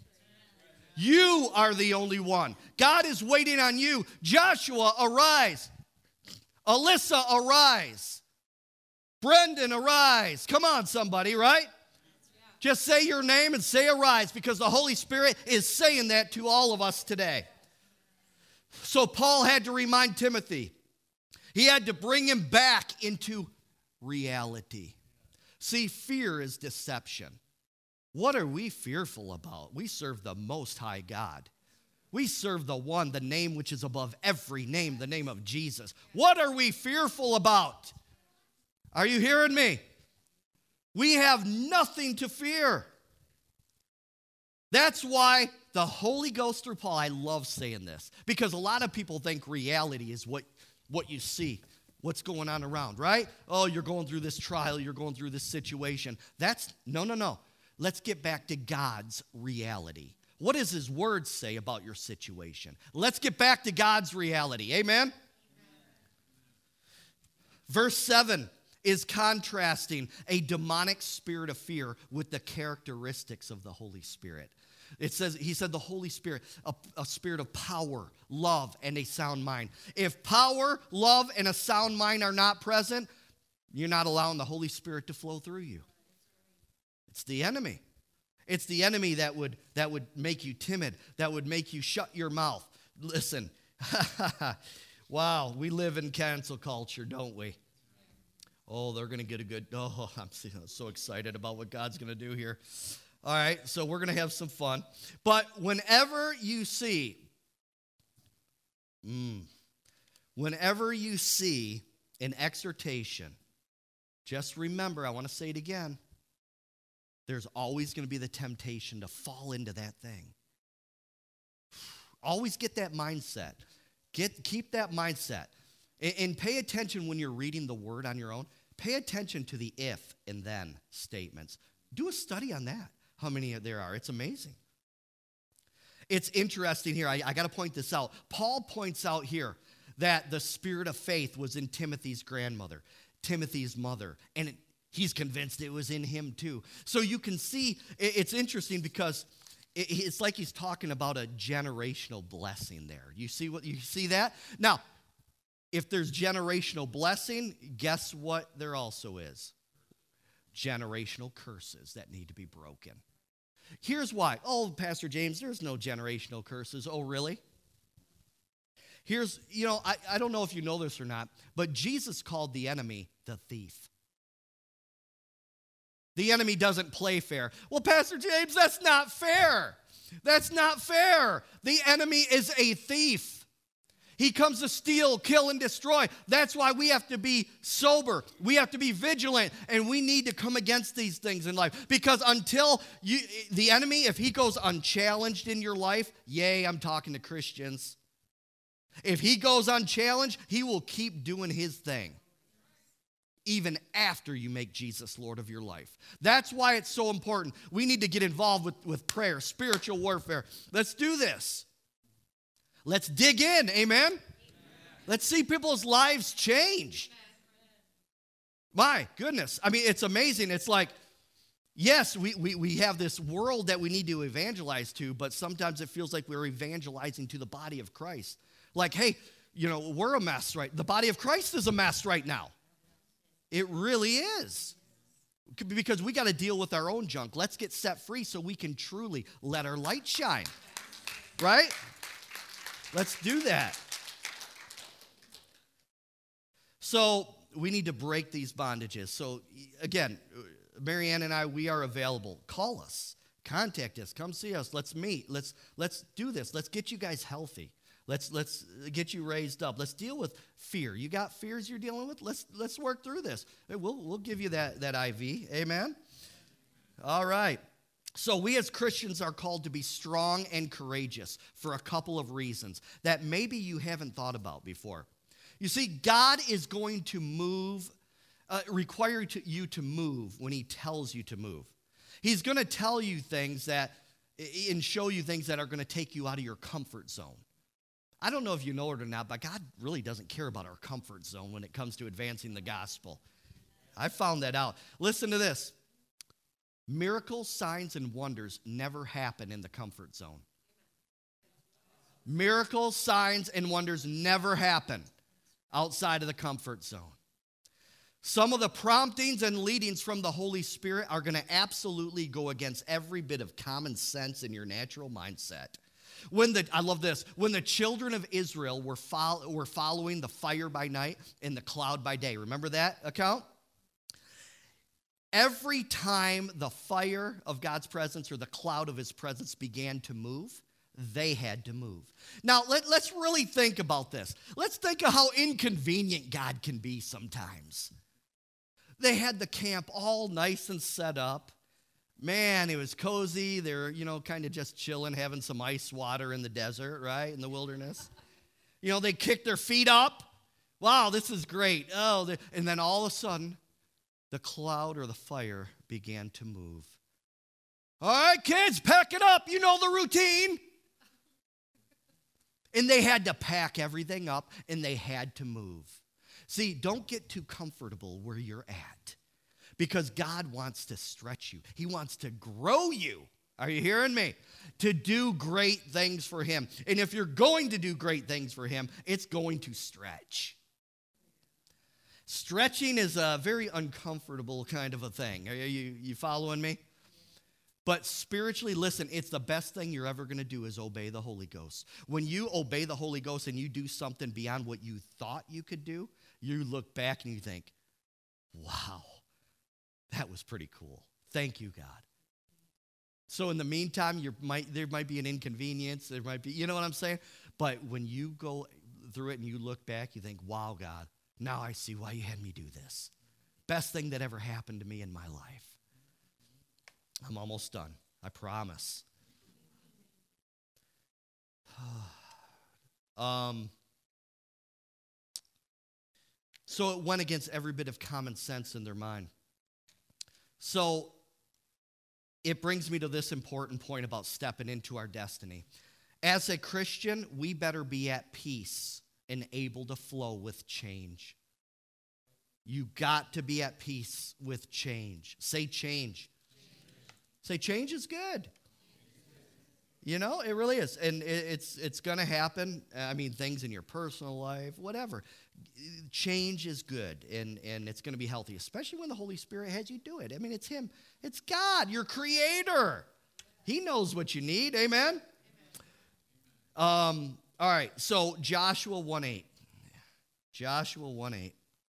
You are the only one. God is waiting on you. Joshua, arise. Alyssa, arise. Brendan, arise. Come on, somebody, right? Just say your name and say arise, because the Holy Spirit is saying that to all of us today. So Paul had to remind Timothy. He had to bring him back into reality. See, fear is deception. What are we fearful about? We serve the Most High God. We serve the one, the name which is above every name, the name of Jesus. What are we fearful about? Are you hearing me? We have nothing to fear. That's why the Holy Ghost through Paul, I love saying this, because a lot of people think reality is what, what you see, what's going on around, right? Oh, you're going through this trial, you're going through this situation. That's, no, no, no. Let's get back to God's reality. What does his word say about your situation? Let's get back to God's reality. Amen? Amen. Verse seven is contrasting a demonic spirit of fear with the characteristics of the Holy Spirit. It says, he said the Holy Spirit, a, a spirit of power, love, and a sound mind. If power, love, and a sound mind are not present, you're not allowing the Holy Spirit to flow through you. It's the enemy. It's the enemy that would, that would make you timid, that would make you shut your mouth. Listen, wow, we live in cancel culture, don't we? Oh, they're going to get a good, oh, I'm so excited about what God's going to do here. All right, so we're going to have some fun. But whenever you see, mm, whenever you see an exhortation, just remember, I want to say it again, there's always going to be the temptation to fall into that thing. Always get that mindset. Get, keep that mindset. And, and pay attention when you're reading the word on your own. Pay attention to the if and then statements. Do a study on that, how many there are. It's amazing. It's interesting here. I, I got to point this out. Paul points out here that the spirit of faith was in Timothy's grandmother, Timothy's mother, and it, he's convinced it was in him too. So you can see, it, it's interesting because it, it's like he's talking about a generational blessing there. You see what you see that? Now, If there's generational blessing, guess what there also is? Generational curses that need to be broken. Here's why. Oh, Pastor James, there's no generational curses. Oh, really? Here's, you know, I, I don't know if you know this or not, but Jesus called the enemy the thief. The enemy doesn't play fair. Well, Pastor James, that's not fair. That's not fair. The enemy is a thief. He comes to steal, kill, and destroy. That's why we have to be sober. We have to be vigilant, and we need to come against these things in life. Because until you, the enemy, if he goes unchallenged in your life, yay, I'm talking to Christians. If he goes unchallenged, he will keep doing his thing, even after you make Jesus Lord of your life. That's why it's so important. We need to get involved with, with prayer, spiritual warfare. Let's do this. Let's dig in, amen? Amen? Let's see people's lives change. My goodness. I mean, it's amazing. It's like, yes, we, we, we have this world that we need to evangelize to, but sometimes it feels like we're evangelizing to the body of Christ. Like, hey, you know, we're a mess, right? The body of Christ is a mess right now. It really is. Because we got to deal with our own junk. Let's get set free so we can truly let our light shine. Right? Let's do that. So we need to break these bondages. So again, Marianne and I, we are available. Call us. Contact us. Come see us. Let's meet. Let's let's do this. Let's get you guys healthy. Let's let's get you raised up. Let's deal with fear. You got fears you're dealing with? Let's let's work through this. We'll we'll give you that, that I V. Amen? All right. So we as Christians are called to be strong and courageous for a couple of reasons that maybe you haven't thought about before. You see, God is going to move, uh, require to, you to move when he tells you to move. He's going to tell you things that, and show you things that are going to take you out of your comfort zone. I don't know if you know it or not, but God really doesn't care about our comfort zone when it comes to advancing the gospel. I found that out. Listen to this. Miracles, signs, and wonders never happen in the comfort zone. Miracles, signs, and wonders never happen outside of the comfort zone. Some of the promptings and leadings from the Holy Spirit are going to absolutely go against every bit of common sense in your natural mindset. When the, I love this, when the children of Israel were, fol- were following the fire by night and the cloud by day, remember that account? Every time the fire of God's presence or the cloud of his presence began to move, they had to move. Now, let, let's really think about this. Let's think of how inconvenient God can be sometimes. They had the camp all nice and set up. Man, it was cozy. They're, you know, kind of just chilling, having some ice water in the desert, right, in the wilderness. You know, they kicked their feet up. Wow, this is great. Oh, they, and then all of a sudden, the cloud or the fire began to move. All right, kids, pack it up. You know the routine. And they had to pack everything up, and they had to move. See, don't get too comfortable where you're at, because God wants to stretch you. He wants to grow you. Are you hearing me? To do great things for him. And if you're going to do great things for him, it's going to stretch. Stretching is a very uncomfortable kind of a thing. Are you, you following me? But spiritually, listen, it's the best thing you're ever going to do is obey the Holy Ghost. When you obey the Holy Ghost and you do something beyond what you thought you could do, you look back and you think, wow, that was pretty cool. Thank you, God. So in the meantime, you might there might be an inconvenience. There might be, you know what I'm saying? But when you go through it and you look back, you think, wow, God, now I see why you had me do this. Best thing that ever happened to me in my life. I'm almost done. I promise. um, so it went against every bit of common sense in their mind. So it brings me to this important point about stepping into our destiny. As a Christian, we better be at peace and able to flow with change. You got to be at peace with change. Say change. Say change is good. You know, it really is. And it, it's it's going to happen. I mean, things in your personal life, whatever. Change is good, and, and it's going to be healthy, especially when the Holy Spirit has you do it. I mean, it's him. It's God, your creator. He knows what you need. Amen? Um, all right, so Joshua one eight. Joshua one eight.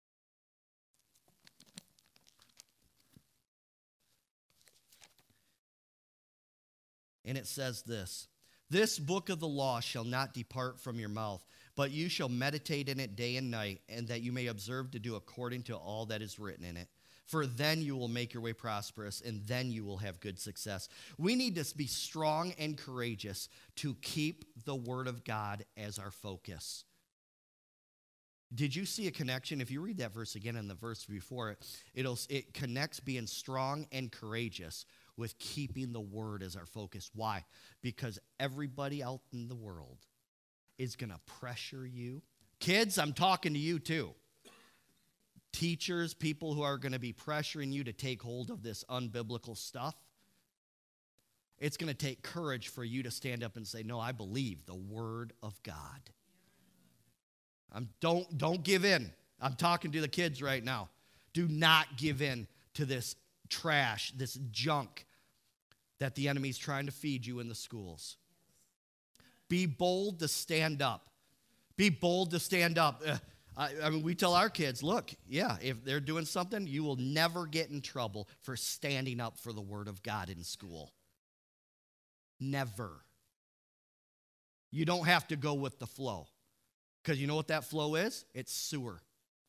And it says this, "This book of the law shall not depart from your mouth, but you shall meditate in it day and night, and that you may observe to do according to all that is written in it. For then you will make your way prosperous, and then you will have good success." We need to be strong and courageous to keep the Word of God as our focus. Did you see a connection? If you read that verse again and the verse before it, it'll, it connects being strong and courageous with keeping the Word as our focus. Why? Because everybody out in the world is going to pressure you. Kids, I'm talking to you too. Teachers, people who are going to be pressuring you to take hold of this unbiblical stuff. It's going to take courage for you to stand up and say, no, I believe the Word of God. I'm, don't, don't give in. I'm talking to the kids right now. Do not give in to this trash, this junk that the enemy's trying to feed you in the schools. Be bold to stand up. Be bold to stand up. Uh, I, I mean, we tell our kids, look, yeah, if they're doing something, you will never get in trouble for standing up for the Word of God in school. Never. You don't have to go with the flow. Because you know what that flow is? It's sewer.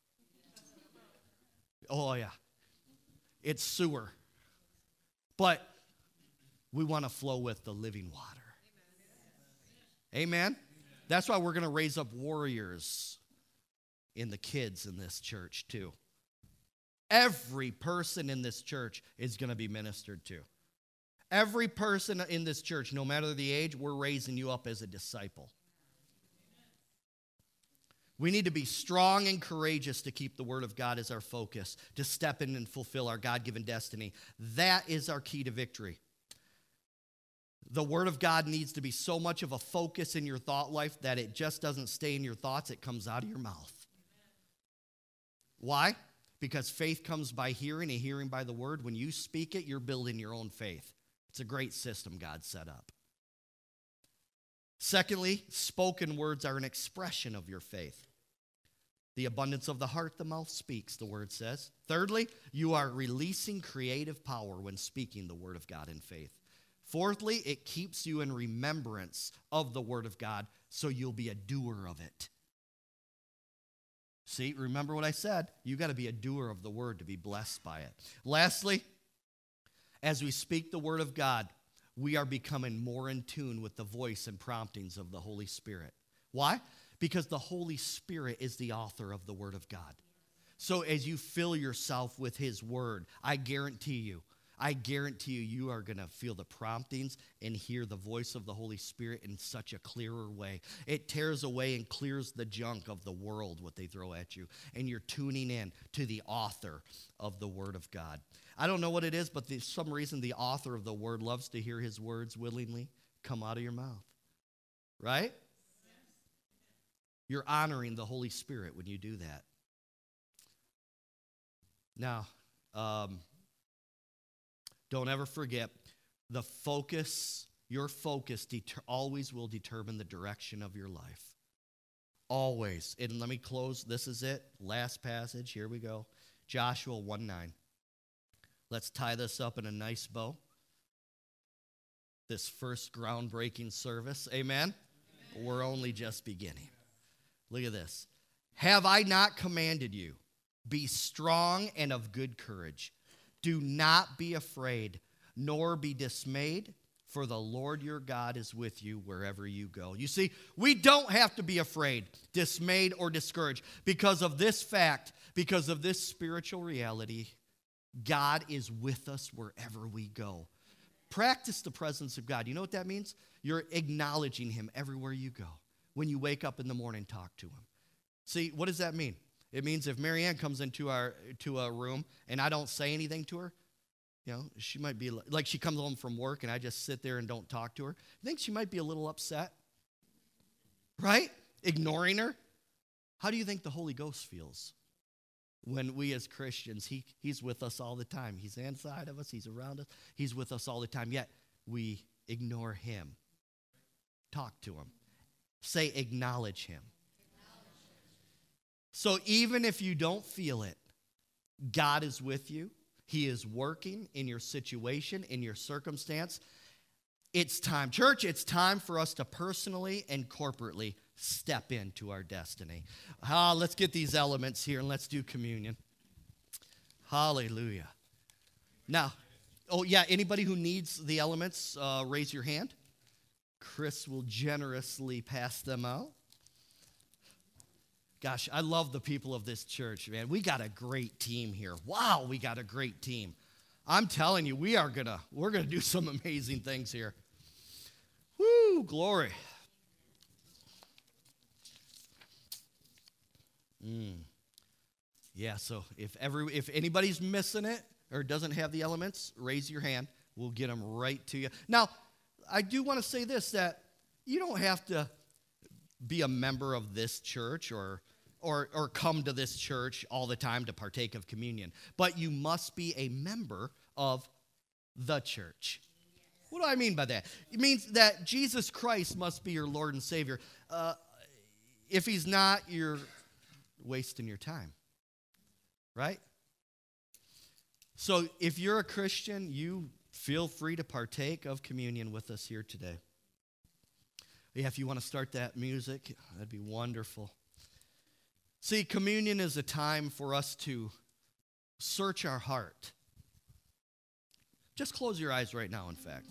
Oh, yeah. It's sewer. But we want to flow with the living water. Amen? That's why we're going to raise up warriors in the kids in this church too. Every person in this church is going to be ministered to. Every person in this church, no matter the age, we're raising you up as a disciple. We need to be strong and courageous to keep the Word of God as our focus, to step in and fulfill our God-given destiny. That is our key to victory. The Word of God needs to be so much of a focus in your thought life that it just doesn't stay in your thoughts, it comes out of your mouth. Why? Because faith comes by hearing and hearing by the Word. When you speak it, you're building your own faith. It's a great system God set up. Secondly, spoken words are an expression of your faith. The abundance of the heart, the mouth speaks, the Word says. Thirdly, you are releasing creative power when speaking the Word of God in faith. Fourthly, it keeps you in remembrance of the Word of God, so you'll be a doer of it. See, remember what I said? You got to be a doer of the Word to be blessed by it. Lastly, as we speak the Word of God, we are becoming more in tune with the voice and promptings of the Holy Spirit. Why? Because the Holy Spirit is the author of the Word of God. So as you fill yourself with His Word, I guarantee you, I guarantee you, you are going to feel the promptings and hear the voice of the Holy Spirit in such a clearer way. It tears away and clears the junk of the world, what they throw at you. And you're tuning in to the author of the Word of God. I don't know what it is, but for some reason the author of the Word loves to hear His words willingly come out of your mouth. Right? You're honoring the Holy Spirit when you do that. Now, um... don't ever forget, the focus, your focus deter- always will determine the direction of your life. Always. And let me close. This is it. Last passage. Here we go. Joshua one nine. Let's tie this up in a nice bow. This first groundbreaking service. Amen? Amen. We're only just beginning. Look at this. Have I not commanded you? Be strong and of good courage. Do not be afraid, nor be dismayed, for the Lord your God is with you wherever you go. You see, we don't have to be afraid, dismayed, or discouraged because of this fact, because of this spiritual reality. God is with us wherever we go. Practice the presence of God. You know what that means? You're acknowledging Him everywhere you go. When you wake up in the morning, talk to Him. See, what does that mean? It means if Marianne comes into our to a room and I don't say anything to her, You know, she might be li- like she comes home from work and I just sit there and don't talk to her. I think she might be a little upset, right? Ignoring her. How do you think the Holy Ghost feels when we as Christians, he, he's with us all the time. He's inside of us. He's around us. He's with us all the time. Yet we ignore him. Talk to him. Say, acknowledge him. So even if you don't feel it, God is with you. He is working in your situation, in your circumstance. It's time. Church, it's time for us to personally and corporately step into our destiny. Ah, let's get these elements here and let's do communion. Hallelujah. Now, oh yeah, anybody who needs the elements, uh, raise your hand. Chris will generously pass them out. Gosh, I love the people of this church, man. We got a great team here. Wow, we got a great team. I'm telling you, we are gonna, we're gonna do some amazing things here. Woo, glory. Mm. Yeah, so if every if anybody's missing it or doesn't have the elements, raise your hand. We'll get them right to you. Now, I do want to say this, that you don't have to be a member of this church or Or, or come to this church all the time to partake of communion. But you must be a member of the church. What do I mean by that? It means that Jesus Christ must be your Lord and Savior. Uh, if he's not, you're wasting your time. Right? So if you're a Christian, you feel free to partake of communion with us here today. Yeah, if you want to start that music, that'd be wonderful. See, communion is a time for us to search our heart. Just close your eyes right now, in fact.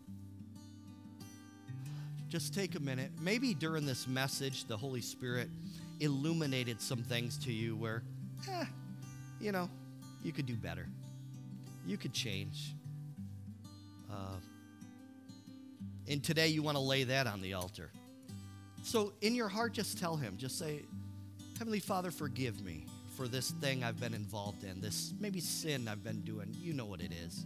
Just take a minute. Maybe during this message, the Holy Spirit illuminated some things to you where, eh, you know, you could do better. You could change. Uh, and today you want to lay that on the altar. So in your heart, just tell him, just say, Heavenly Father, forgive me for this thing I've been involved in, this maybe sin I've been doing. You know what it is.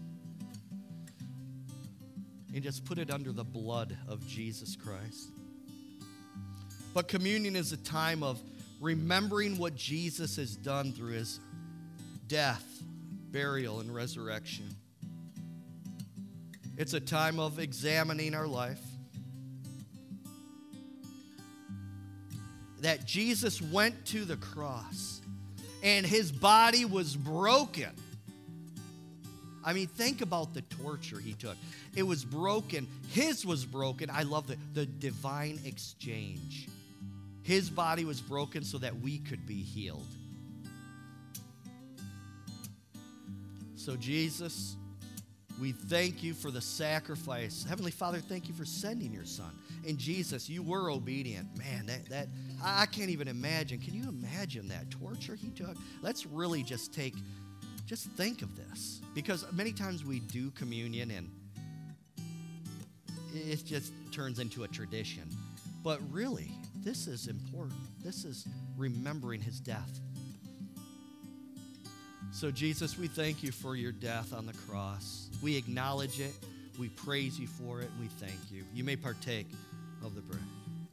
And just put it under the blood of Jesus Christ. But communion is a time of remembering what Jesus has done through his death, burial, and resurrection. It's a time of examining our life. That Jesus went to the cross and his body was broken. I mean, think about the torture he took. It was broken. His was broken. I love the, the divine exchange. His body was broken so that we could be healed. So Jesus, we thank you for the sacrifice. Heavenly Father, thank you for sending your son. And Jesus, you were obedient. Man, that, that I can't even imagine. Can you imagine that torture he took? Let's really just take, just think of this. Because many times we do communion and it just turns into a tradition. But really, this is important. This is remembering his death. So Jesus, we thank you for your death on the cross. We acknowledge it. We praise you for it. And we thank you. You may partake of the bread.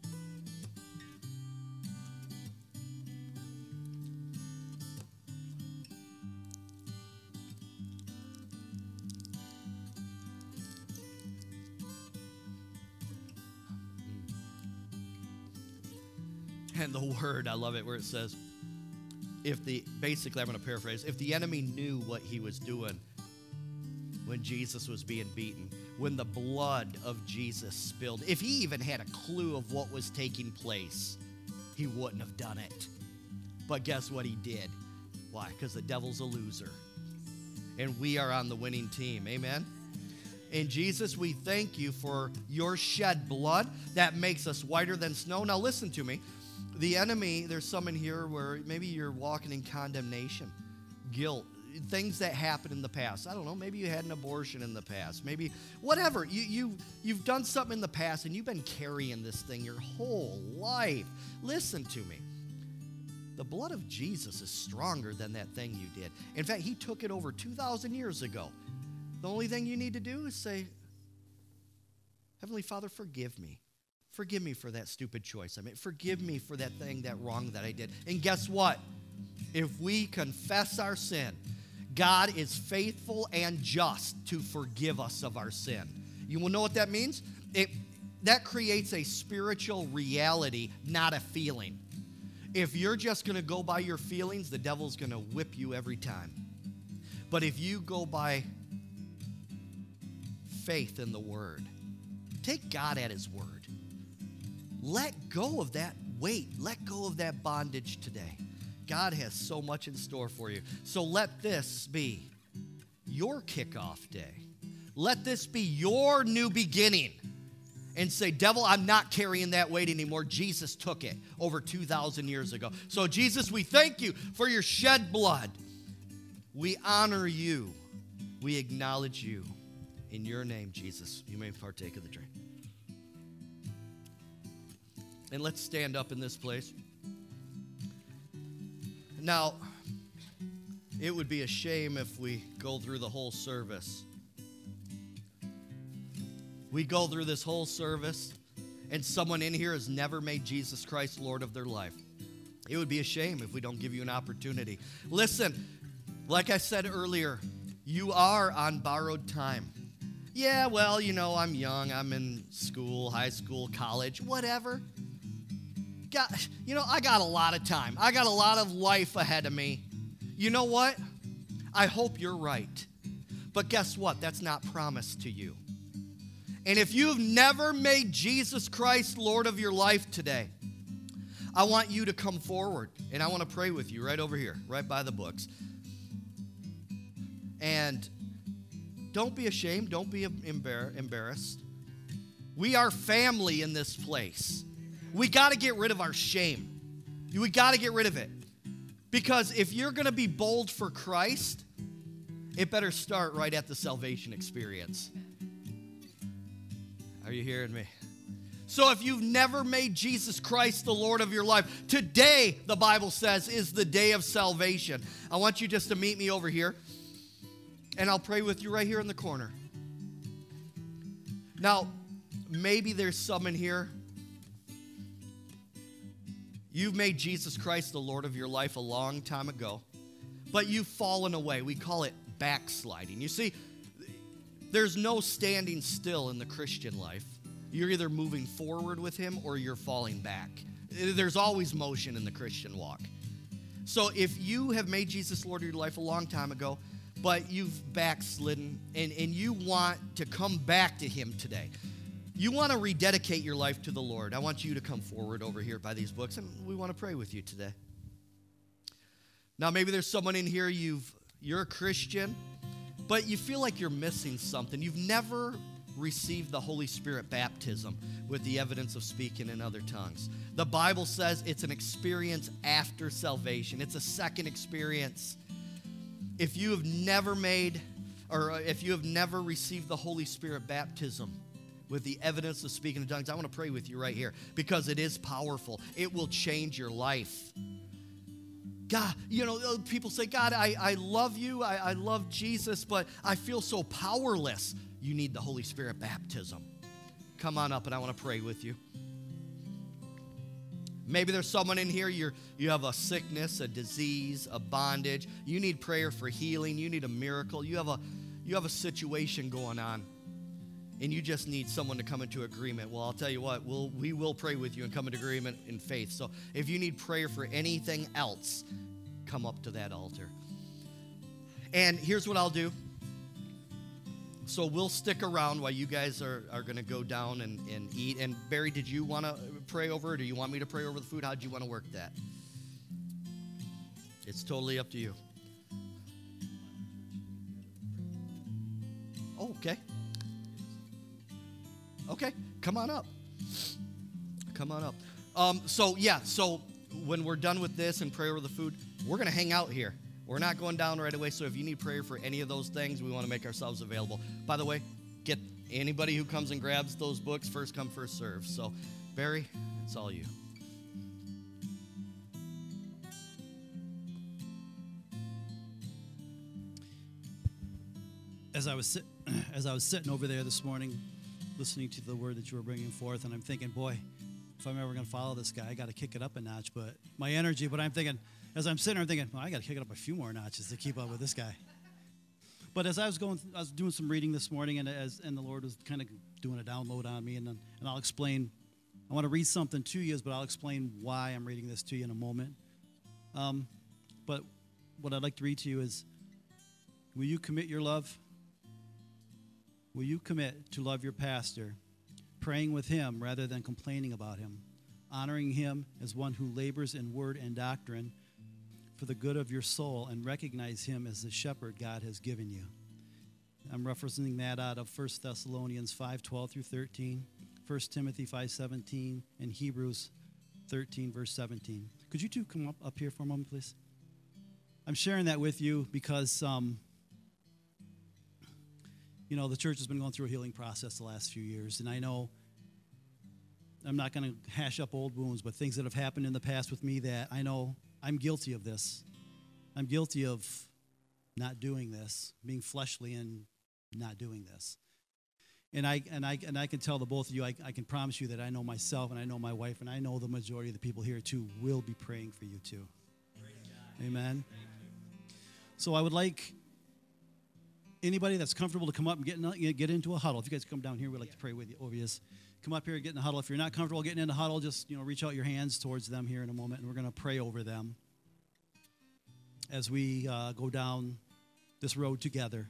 And the word, I love it, where it says, if the, basically I'm going to paraphrase, if the enemy knew what he was doing when Jesus was being beaten, when the blood of Jesus spilled, if he even had a clue of what was taking place, he wouldn't have done it. But guess what he did? Why? Because the devil's a loser. And we are on the winning team. Amen? And Jesus, we thank you for your shed blood that makes us whiter than snow. Now listen to me. The enemy, there's some in here where maybe you're walking in condemnation, guilt, things that happened in the past. I don't know, maybe you had an abortion in the past. Maybe, whatever. You, you, you've done something in the past and you've been carrying this thing your whole life. Listen to me. The blood of Jesus is stronger than that thing you did. In fact, he took it over two thousand years ago. The only thing you need to do is say, Heavenly Father, forgive me. Forgive me for that stupid choice I made. Forgive me for that thing, that wrong that I did. And guess what? If we confess our sin, God is faithful and just to forgive us of our sin. You will know what that means? It, that creates a spiritual reality, not a feeling. If you're just going to go by your feelings, the devil's going to whip you every time. But if you go by faith in the Word, take God at His word. Let go of that weight. Let go of that bondage today. God has so much in store for you. So let this be your kickoff day. Let this be your new beginning. And say, devil, I'm not carrying that weight anymore. Jesus took it over two thousand years ago. So Jesus, we thank you for your shed blood. We honor you. We acknowledge you. In your name, Jesus, you may partake of the drink. And let's stand up in this place. Now, it would be a shame if we go through the whole service. We go through this whole service, and someone in here has never made Jesus Christ Lord of their life. It would be a shame if we don't give you an opportunity. Listen, like I said earlier, you are on borrowed time. Yeah, well, you know, I'm young. I'm in school, high school, college, whatever. Got, you know, I got a lot of time. I got a lot of life ahead of me. You know what? I hope you're right. But guess what? That's not promised to you. And if you've never made Jesus Christ Lord of your life today, I want you to come forward, and I want to pray with you right over here, right by the books. And don't be ashamed. Don't be embar- embarrassed. We are family in this place. We got to get rid of our shame. We got to get rid of it. Because if you're going to be bold for Christ, it better start right at the salvation experience. Are you hearing me? So if you've never made Jesus Christ the Lord of your life, today, the Bible says, is the day of salvation. I want you just to meet me over here, and I'll pray with you right here in the corner. Now, maybe there's some in here. You've made Jesus Christ the Lord of your life a long time ago, but you've fallen away. We call it backsliding. You see, there's no standing still in the Christian life. You're either moving forward with Him or you're falling back. There's always motion in the Christian walk. So if you have made Jesus Lord of your life a long time ago, but you've backslidden and, and you want to come back to Him today, you want to rededicate your life to the Lord, I want you to come forward over here by these books, and we want to pray with you today. Now, maybe there's someone in here, you've, you're a Christian, but you feel like you're missing something. You've never received the Holy Spirit baptism with the evidence of speaking in other tongues. The Bible says it's an experience after salvation. It's a second experience. If you have never made, or if you have never received the Holy Spirit baptism with the evidence of speaking in tongues, I want to pray with you right here because it is powerful. It will change your life. God, you know, people say, God, I, I love you. I, I love Jesus, but I feel so powerless. You need the Holy Spirit baptism. Come on up and I want to pray with you. Maybe there's someone in here, you're, you have a sickness, a disease, a bondage. You need prayer for healing. You need a miracle. You have a, you have a situation going on. And you just need someone to come into agreement. Well, I'll tell you what, we'll, we will pray with you and come into agreement in faith. So if you need prayer for anything else, come up to that altar. And here's what I'll do. So we'll stick around while you guys are, are going to go down and, and eat. And Barry, did you want to pray over it, or do you want me to pray over the food? How do you want to work that? It's totally up to you. Oh, okay. Okay, come on up. Come on up. Um, so, yeah, so when we're done with this and pray over the food, we're going to hang out here. We're not going down right away, so if you need prayer for any of those things, we want to make ourselves available. By the way, get anybody who comes and grabs those books, first come, first serve. So, Barry, it's all you. As I was sitting as I was sitting over there this morning, listening to the word that you were bringing forth, and I'm thinking, boy, if I'm ever going to follow this guy, I got to kick it up a notch. But my energy, but I'm thinking, as I'm sitting there, I'm thinking, well, I got to kick it up a few more notches to keep up with this guy. But as I was going, I was doing some reading this morning, and as and the Lord was kind of doing a download on me, and and I'll explain. I want to read something to you, but I'll explain why I'm reading this to you in a moment. Um, but what I'd like to read to you is, will you commit your love? Will you commit to love your pastor, praying with him rather than complaining about him, honoring him as one who labors in word and doctrine for the good of your soul, and recognize him as the shepherd God has given you? I'm referencing that out of First Thessalonians five twelve through thirteen, First Timothy five seventeen, and Hebrews thirteen, verse seventeen. Could you two come up, up here for a moment, please? I'm sharing that with you because, um, you know, the church has been going through a healing process the last few years, and I know I'm not going to hash up old wounds, but things that have happened in the past with me that I know I'm guilty of this. I'm guilty of not doing this, being fleshly and not doing this. And I and I and I can tell the both of you, I, I can promise you that I know myself and I know my wife and I know the majority of the people here too will be praying for you too. Amen. So I would like anybody that's comfortable to come up and get, get into a huddle. If you guys come down here, we'd like to pray with you over you. Come up here and get in the huddle. If you're not comfortable getting in the huddle, just, you know, reach out your hands towards them here in a moment, and we're going to pray over them as we uh, go down this road together.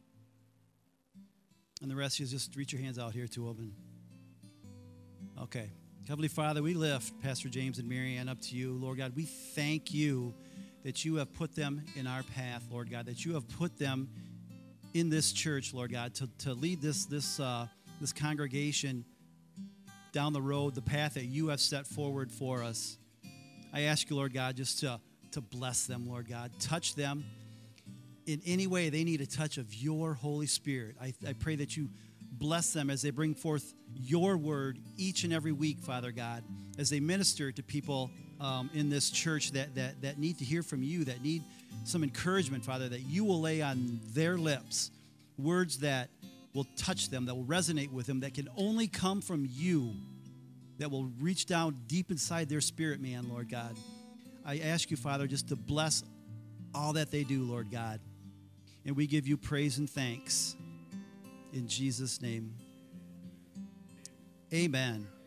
And the rest of you just reach your hands out here to them. And, okay. Heavenly Father, we lift Pastor James and Marianne up to you. Lord God, we thank you that you have put them in our path, Lord God, that you have put them in this church, Lord God, to, to lead this, this, uh, this congregation down the road, the path that you have set forward for us. I ask you, Lord God, just to, to bless them, Lord God. Touch them in any way they need a touch of your Holy Spirit. I, I pray that you bless them as they bring forth your word each and every week, Father God, as they minister to people um, in this church that, that, that need to hear from you, that need some encouragement, Father, that you will lay on their lips words that will touch them, that will resonate with them, that can only come from you, that will reach down deep inside their spirit, man, Lord God. I ask you, Father, just to bless all that they do, Lord God. And we give you praise and thanks. In Jesus' name, amen.